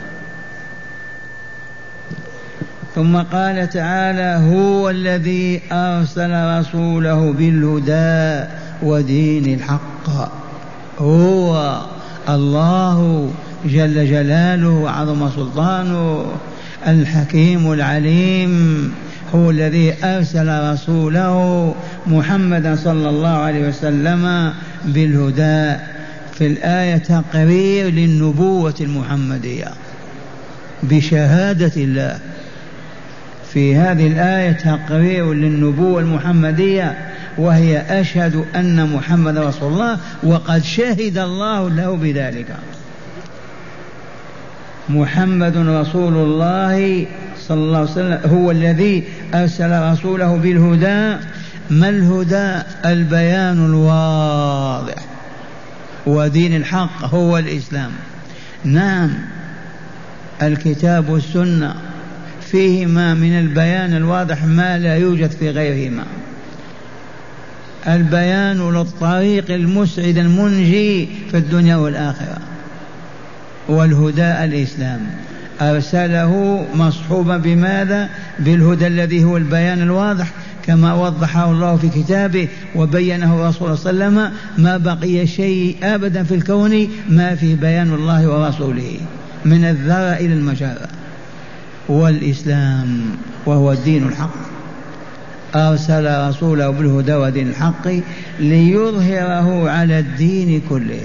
ثم قال تعالى: هو الذي أرسل رسوله بالهدى ودين الحق. هو الله جل جلاله وعظم سلطانه الحكيم العليم، هو الذي أرسل رسوله محمدا صلى الله عليه وسلم بالهدى. في الآية تقرير للنبوة المحمدية بشهادة الله. في هذه الآية تقرير للنبوة المحمدية، وهي أشهد أن محمد رسول الله، وقد شهد الله له بذلك. محمد رسول الله صلى الله عليه وسلم هو الذي أرسل رسوله بالهدى. ما الهدى؟ البيان الواضح، ودين الحق هو الإسلام. نعم، الكتاب والسنة فيهما من البيان الواضح ما لا يوجد في غيرهما. البيان للطريق المسعد المنجي في الدنيا والآخرة، والهدى الإسلام. أرسله مصحوبا بماذا؟ بالهدى الذي هو البيان الواضح، كما وضحه الله في كتابه وبينه الرسول صلى الله عليه وسلم. ما بقي شيء أبدا في الكون ما فيه بيان الله ورسوله، من الذرة إلى المجرة. والإسلام وهو الدين الحق. أرسل رسوله بالهدى ودين الحق ليظهره على الدين كله.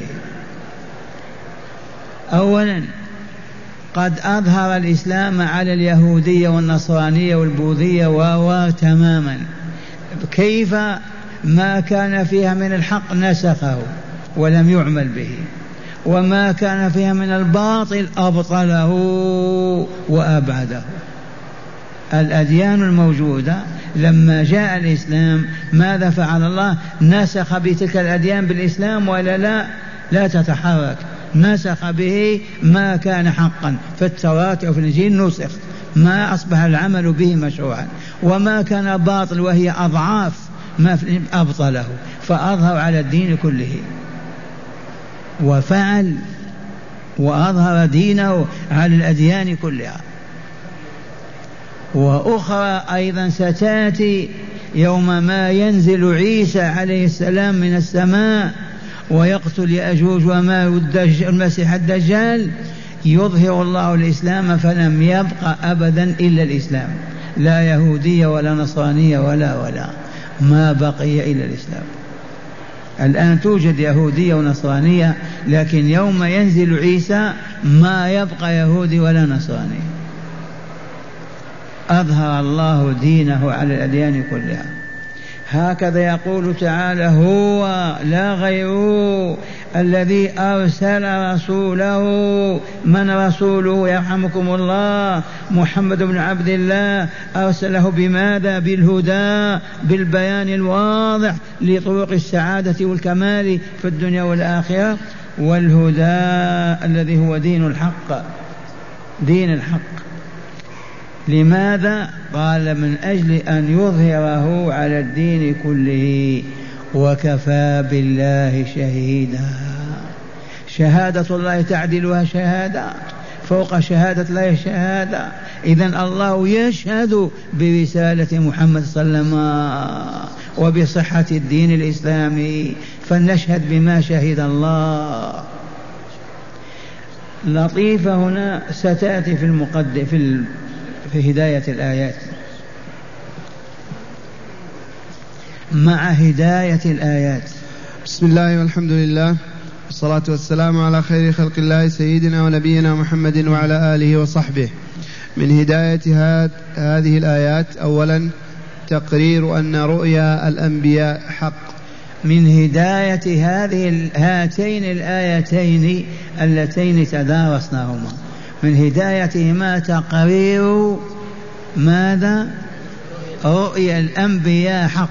أولا قد أظهر الإسلام على اليهودية والنصرانية والبوذية و تماما. كيف؟ ما كان فيها من الحق نسخه ولم يعمل به، وما كان فيها من الباطل أبطله وأبعده. الأديان الموجودة لما جاء الإسلام ماذا فعل الله؟ نسخ بتلك الأديان بالإسلام، ولا لا لا تتحرك. نسخ به ما كان حقا في التوراة وفي الإنجيل، نسخ ما أصبح العمل به مشروعا. وما كان باطل وهي أضعاف ما أبطله، فأظهر على الدين كله. وفعل وأظهر دينه على الأديان كلها. وأخرى أيضا ستأتي يوم ما ينزل عيسى عليه السلام من السماء ويقتل يأجوج وماجوج المسيح الدجال، يظهر الله الإسلام فلم يبق أبدا إلا الإسلام. لا يهودية ولا نصرانية ولا ولا ما بقي إلا الإسلام. الآن توجد يهودية ونصرانية، لكن يوم ينزل عيسى ما يبقى يهودي ولا نصراني. أظهر الله دينه على الأديان كلها. هكذا يقول تعالى: هو لا غيره الذي أرسل رسوله. من رسوله؟ يرحمكم الله، محمد بن عبد الله. أرسله بماذا؟ بالهدى، بالبيان الواضح لطرق السعادة والكمال في الدنيا والآخرة. والهدى الذي هو دين الحق، دين الحق. لماذا؟ قال: من أجل أن يظهره على الدين كله، وكفى بالله شهيدا. شهادة الله تعدلها شهادة، فوق شهادة الله شهادة. إذن الله يشهد برسالة محمد صلى الله عليه وسلم وبصحة الدين الإسلامي، فلنشهد بما شهد الله. لطيفة هنا ستأتي في المقدم في في هداية الآيات. مع هداية الآيات. بسم الله والحمد لله والصلاة والسلام على خير خلق الله سيدنا ونبينا محمد وعلى آله وصحبه. من هداية هذه الآيات: أولا تقرير أن رؤيا الأنبياء حق. من هداية هذه هاتين الآيتين اللتين تدارسناهما، من هدايتهما تقرير ماذا؟ رؤيا الأنبياء حق.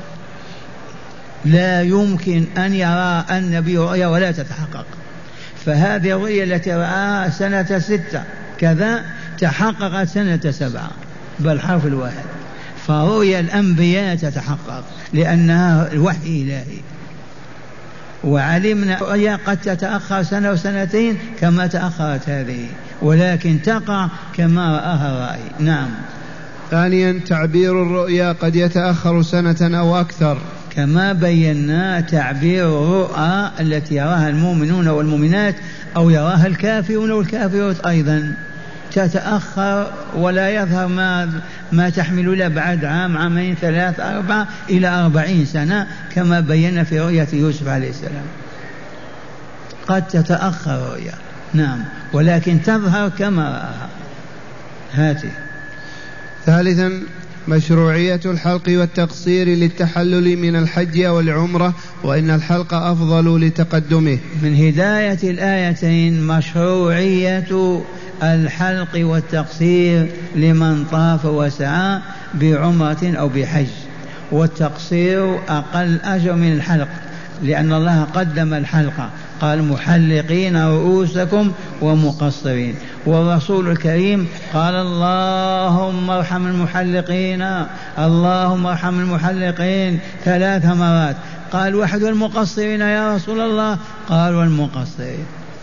لا يمكن أن يرى النبي رؤيا ولا تتحقق. فهذه الرؤيا التي رآها سنة ستة كذا تحققت سنة سبعة، بل حرف الواحد. فرؤيا الأنبياء تتحقق لأنها الوحي إلهي. وعلمنا رؤيا قد تتأخر سنة وسنتين كما تأخرت هذه، ولكن تقع كما رآها الرأي. نعم. ثانيا تعبير الرؤيا قد يتأخر سنة أو أكثر، كما بينا تعبير الرؤى التي يراها المؤمنون والمؤمنات أو يراها الكافرون والكافرات أيضا تتأخر ولا يظهر ما, ما تحمل إلى بعد عام، عامين، ثلاث، أربعة، إلى أربعين سنة، كما بينا في رؤية يوسف عليه السلام. قد تتأخر رؤيا، نعم، ولكن تظهر كما رآها. هاته. ثالثا مشروعية الحلق والتقصير للتحلل من الحج أو العمرة، وإن الحلق أفضل لتقدمه. من هداية الآيتين مشروعية الحلق والتقصير لمن طاف وسعى بعمرة أو بحج، والتقصير أقل أجر من الحلق، لأن الله قدم الحلق، قال: محلقين رؤوسكم ومقصرين. والرسول الكريم قال: اللهم ارحم المحلقين، اللهم ارحم المحلقين ثلاث مرات. قال: واحد والمقصرين يا رسول الله؟ قال: والمقصرين.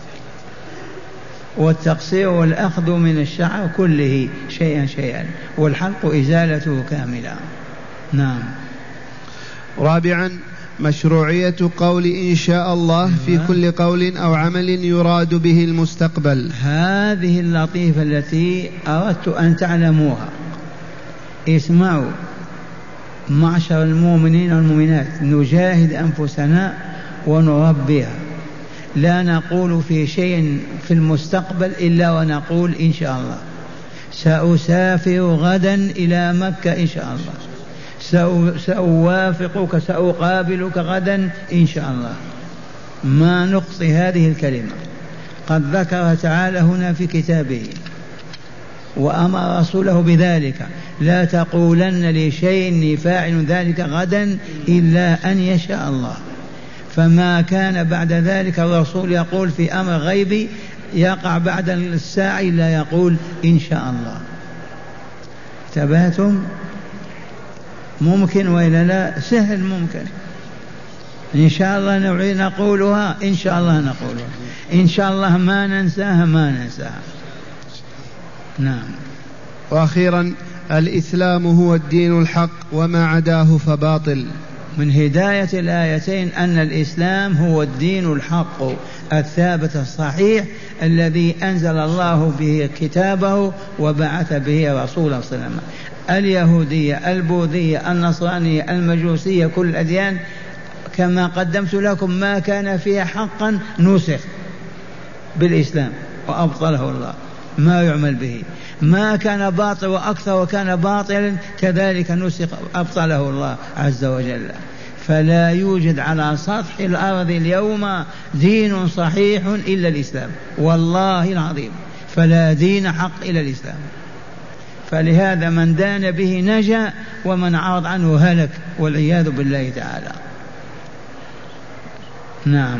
والتقصير والأخذ من الشعر كله شيئا شيئا، والحلق إزالته كاملة. نعم. رابعا مشروعية قول إن شاء الله في كل قول أو عمل يراد به المستقبل. هذه اللطيفة التي أردت أن تعلموها. اسمعوا معشر المؤمنين والمؤمنات، نجاهد أنفسنا ونربيها. لا نقول في شيء في المستقبل إلا ونقول إن شاء الله. سأسافر غدا إلى مكة إن شاء الله، سأوافقك، سأقابلك غدا إن شاء الله. ما نقصي هذه الكلمة. قد ذكر تعالى هنا في كتابه وأمر رسوله بذلك: لا تقولن لشيء إني فاعل ذلك غدا إلا أن يشاء الله. فما كان بعد ذلك الرسول يقول في أمر غيبي يقع بعد الساعة إلا يقول إن شاء الله. انتبهتم؟ ممكن وإلا لا؟ سهل، ممكن. إن شاء الله نعيد نقولها، إن شاء الله نقولها، إن شاء الله ما ننساها، ما ننساها. نعم. وأخيرا الإسلام هو الدين الحق، وما عداه فباطل. من هداية الآيتين أن الإسلام هو الدين الحق الثابت الصحيح الذي أنزل الله به كتابه وبعث به رسولا صلى الله عليه وسلم. اليهودية، البوذية، النصرانية، المجوسية، كل الأديان كما قدمت لكم ما كان فيها حقا نسخ بالإسلام وأبطله الله، ما يعمل به. ما كان باطل وأكثر وكان باطلا كذلك نسخ أبطله الله عز وجل. فلا يوجد على سطح الأرض اليوم دين صحيح إلا الإسلام، والله العظيم، فلا دين حق إلا الإسلام. فلهذا من دان به نجا ومن عرض عنه هلك والعياذ بالله تعالى. نعم.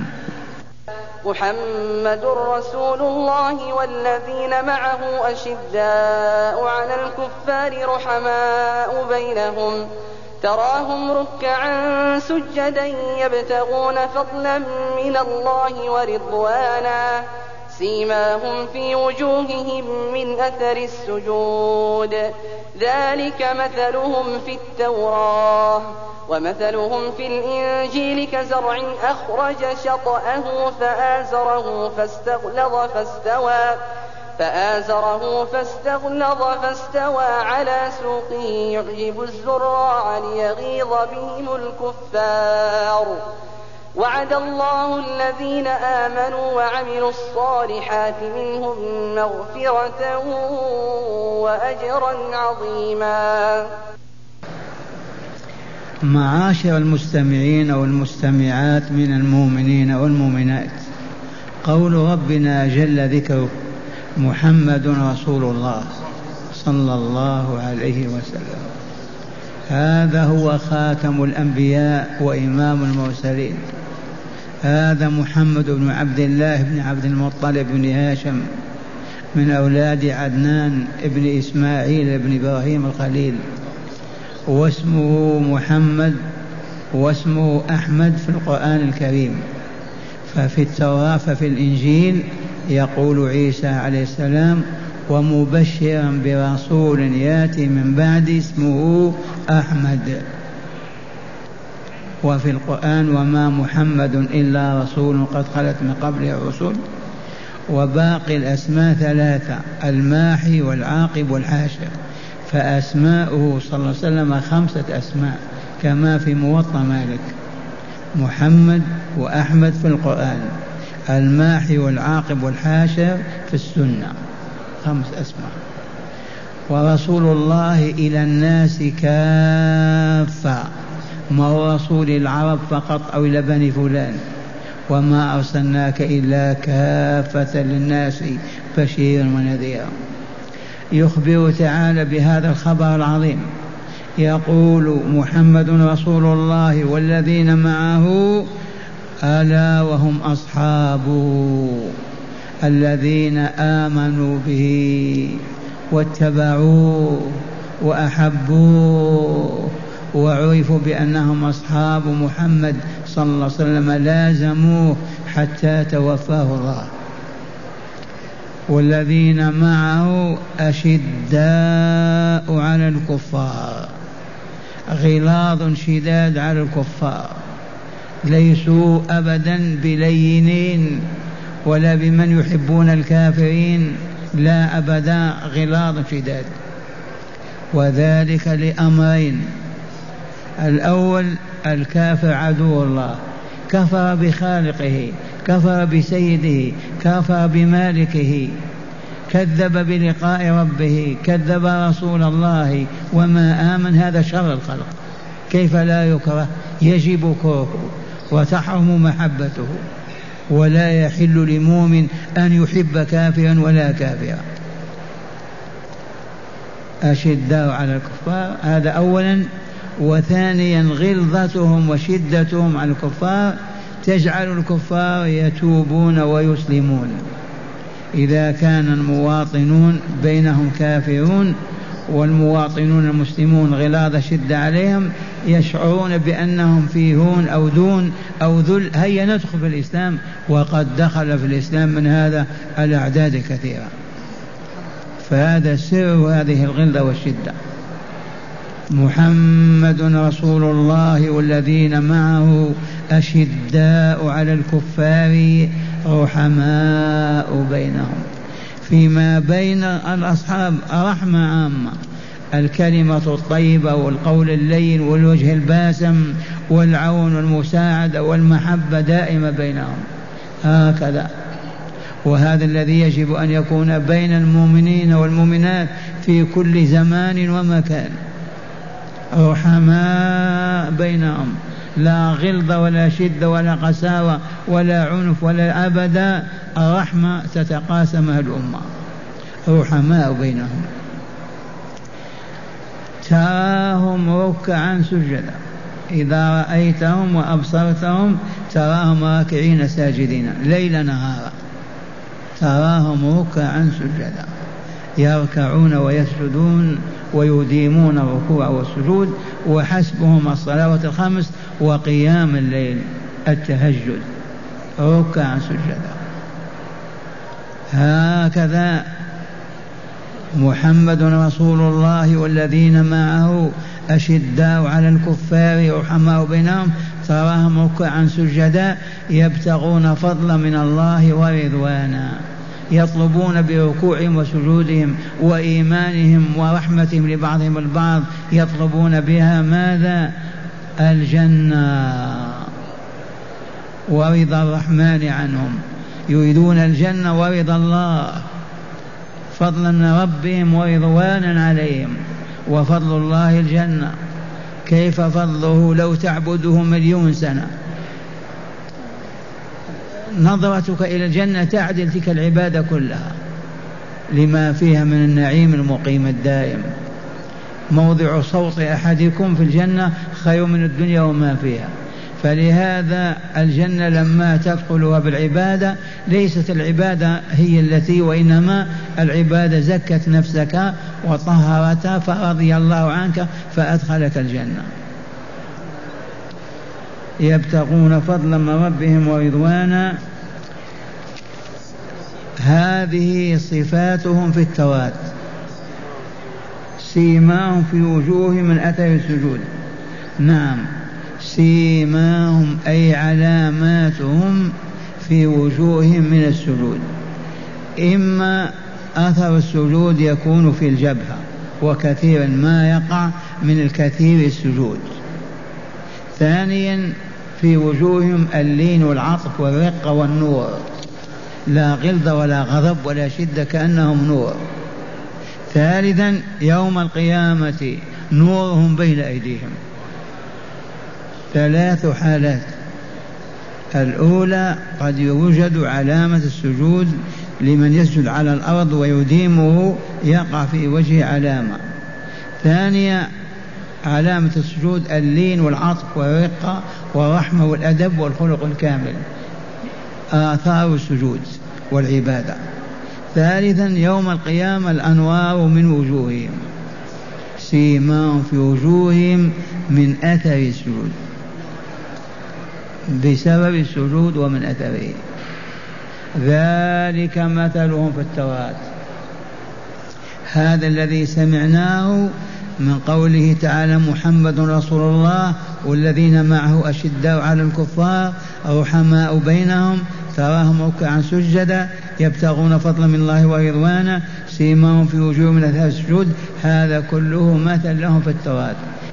محمد رسول الله والذين معه أشداء على الكفار رحماء بينهم تراهم ركعا سجدا يبتغون فضلا من الله ورضوانا سيماهم في وجوههم من أثر السجود ذلك مثلهم في التوراة ومثلهم في الإنجيل كزرع أخرج شطأه فآزره فاستغلظ فاستوى فآزره فاستغلظ فاستوى على سوقه يعجب الزراع ليغيظ بهم الكفار. وعد الله الذين آمنوا وعملوا الصالحات منهم مغفرة وأجرا عظيما. معاشر المستمعين والمستمعات من المؤمنين والمؤمنات، قول ربنا جل ذكره محمد رسول الله صلى الله عليه وسلم، هذا هو خاتم الأنبياء وإمام المرسلين. هذا محمد بن عبد الله بن عبد المطلب بن هاشم من أولاد عدنان ابن إسماعيل ابن إبراهيم الخليل، واسمه محمد واسمه أحمد في القرآن الكريم. ففي التوراة ففي الإنجيل يقول عيسى عليه السلام ومبشرا برسول ياتي من بعد اسمه أحمد. وفي القرآن وما محمد إلا رسول قد خلت من قبله الرسل. وباقي الأسماء ثلاثة، الماحي والعاقب والحاشر، فأسماؤه صلى الله عليه وسلم خمسة أسماء كما في موطأ مالك، محمد وأحمد في القرآن، الماحي والعاقب والحاشر في السنة، خمس أسماء. ورسول الله إلى الناس كافة، ما هو رسول العرب فقط أو إلى بني فلان، وما أرسلناك إلا كافة للناس بشيرا ونذيرا. يخبر تعالى بهذا الخبر العظيم، يقول محمد رسول الله والذين معه ألا وهم أصحابه الذين آمنوا به واتبعوه وأحبوه وعرفوا بأنهم أصحاب محمد صلى الله عليه وسلم، لازموه حتى توفاه الله. والذين معه أشداء على الكفار، غلاظ شداد على الكفار، ليسوا أبدا بلينين ولا بمن يحبون الكافرين، لا أبدا، غلاظ شداد. وذلك لأمرين: الأول الكافر عدو الله، كفر بخالقه، كفر بسيده، كفر بمالكه، كذب بلقاء ربه، كذب رسول الله وما آمن، هذا شر الخلق، كيف لا يكره؟ يجب كرهه وتحرم محبته، ولا يحل لمؤمن أن يحب كافرا ولا كافرا. أشداء على الكفار، هذا أولا. وثانيا غلظتهم وشدتهم على الكفار تجعل الكفار يتوبون ويسلمون. إذا كان المواطنون بينهم كافرون والمواطنون المسلمون غلاظ شد عليهم، يشعرون بأنهم في هون أو دون أو ذل، هيا ندخل في الإسلام، وقد دخل في الإسلام من هذا الأعداد كثيرة. فهذا سر هذه الغلظة والشدة. محمد رسول الله والذين معه أشداء على الكفار رحماء بينهم. فيما بين الأصحاب رحمة عامة، الكلمة الطيبة والقول اللين والوجه الباسم والعون والمساعدة والمحبة دائمة بينهم، هكذا. وهذا الذي يجب أن يكون بين المؤمنين والمؤمنات في كل زمان ومكان، رحماء بينهم، لا غلظ ولا شدة ولا قساوة ولا عنف ولا أبدا، الرحمة تتقاسمها الأمة، رحماء بينهم. تراهم ركعا سجدا، إذا رأيتهم وأبصرتهم تراهم راكعين ساجدين ليل نهارا، تراهم ركعا سجدا، يركعون ويسجدون ويديمون الركوع والسجود، وحسبهم الصلوات الخمس وقيام الليل التهجد، ركعا سجدا. هكذا محمد رسول الله والذين معه أشداء على الكفار رحماء بينهم، تراهم ركعا سجدا يبتغون فضلا من الله ورضوانا، يطلبون بركوعهم وسجودهم وإيمانهم ورحمتهم لبعضهم البعض، يطلبون بها ماذا؟ الجنة ورضا الرحمن عنهم، يريدون الجنة ورضا الله، فضلا من ربهم ورضوانا عليهم، وفضل الله الجنة. كيف فضله؟ لو تعبده مليون سنة، نظرتك إلى الجنة تعدل تلك العبادة كلها لما فيها من النعيم المقيم الدائم. موضع صوت أحدكم في الجنة خير من الدنيا وما فيها. فلهذا الجنة لما تدخلها بالعبادة ليست العبادة هي التي، وإنما العبادة زكت نفسك وطهرتها فرضي الله عنك فأدخلك الجنة. يبتغون فضلا من ربهم ورضوانا، هذه صفاتهم في التوراة، سيماهم في وجوههم من أثر السجود. نعم، سيماهم أي علاماتهم في وجوههم من السجود. إما أثر السجود يكون في الجبهة، وكثيرا ما يقع من الكثير السجود. ثانيا في وجوههم اللين والعطف والرقة والنور، لا غلظ ولا غضب ولا شدة، كأنهم نور. ثالثا يوم القيامة نورهم بين أيديهم. ثلاث حالات: الأولى قد يوجد علامة السجود لمن يسجد على الأرض ويديمه يقع في وجهه علامة. ثانية علامة السجود اللين والعطف والرقة والرحمة والأدب والخلق الكامل، آثار السجود والعبادة. ثالثا يوم القيامة الأنوار من وجوههم، سيماهم في وجوههم من أثر السجود، بسبب السجود ومن أثره. ذلك مثلهم في التوراة. هذا الذي سمعناه من قوله تعالى محمد رسول الله والذين معه أشداء على الكفار رحماء بينهم، تراهم ركعا سجدا يبتغون فضلا من الله ورضوانا، سيماهم في وجوههم من أثر السجود. هذا كله مثل لهم في التوراة.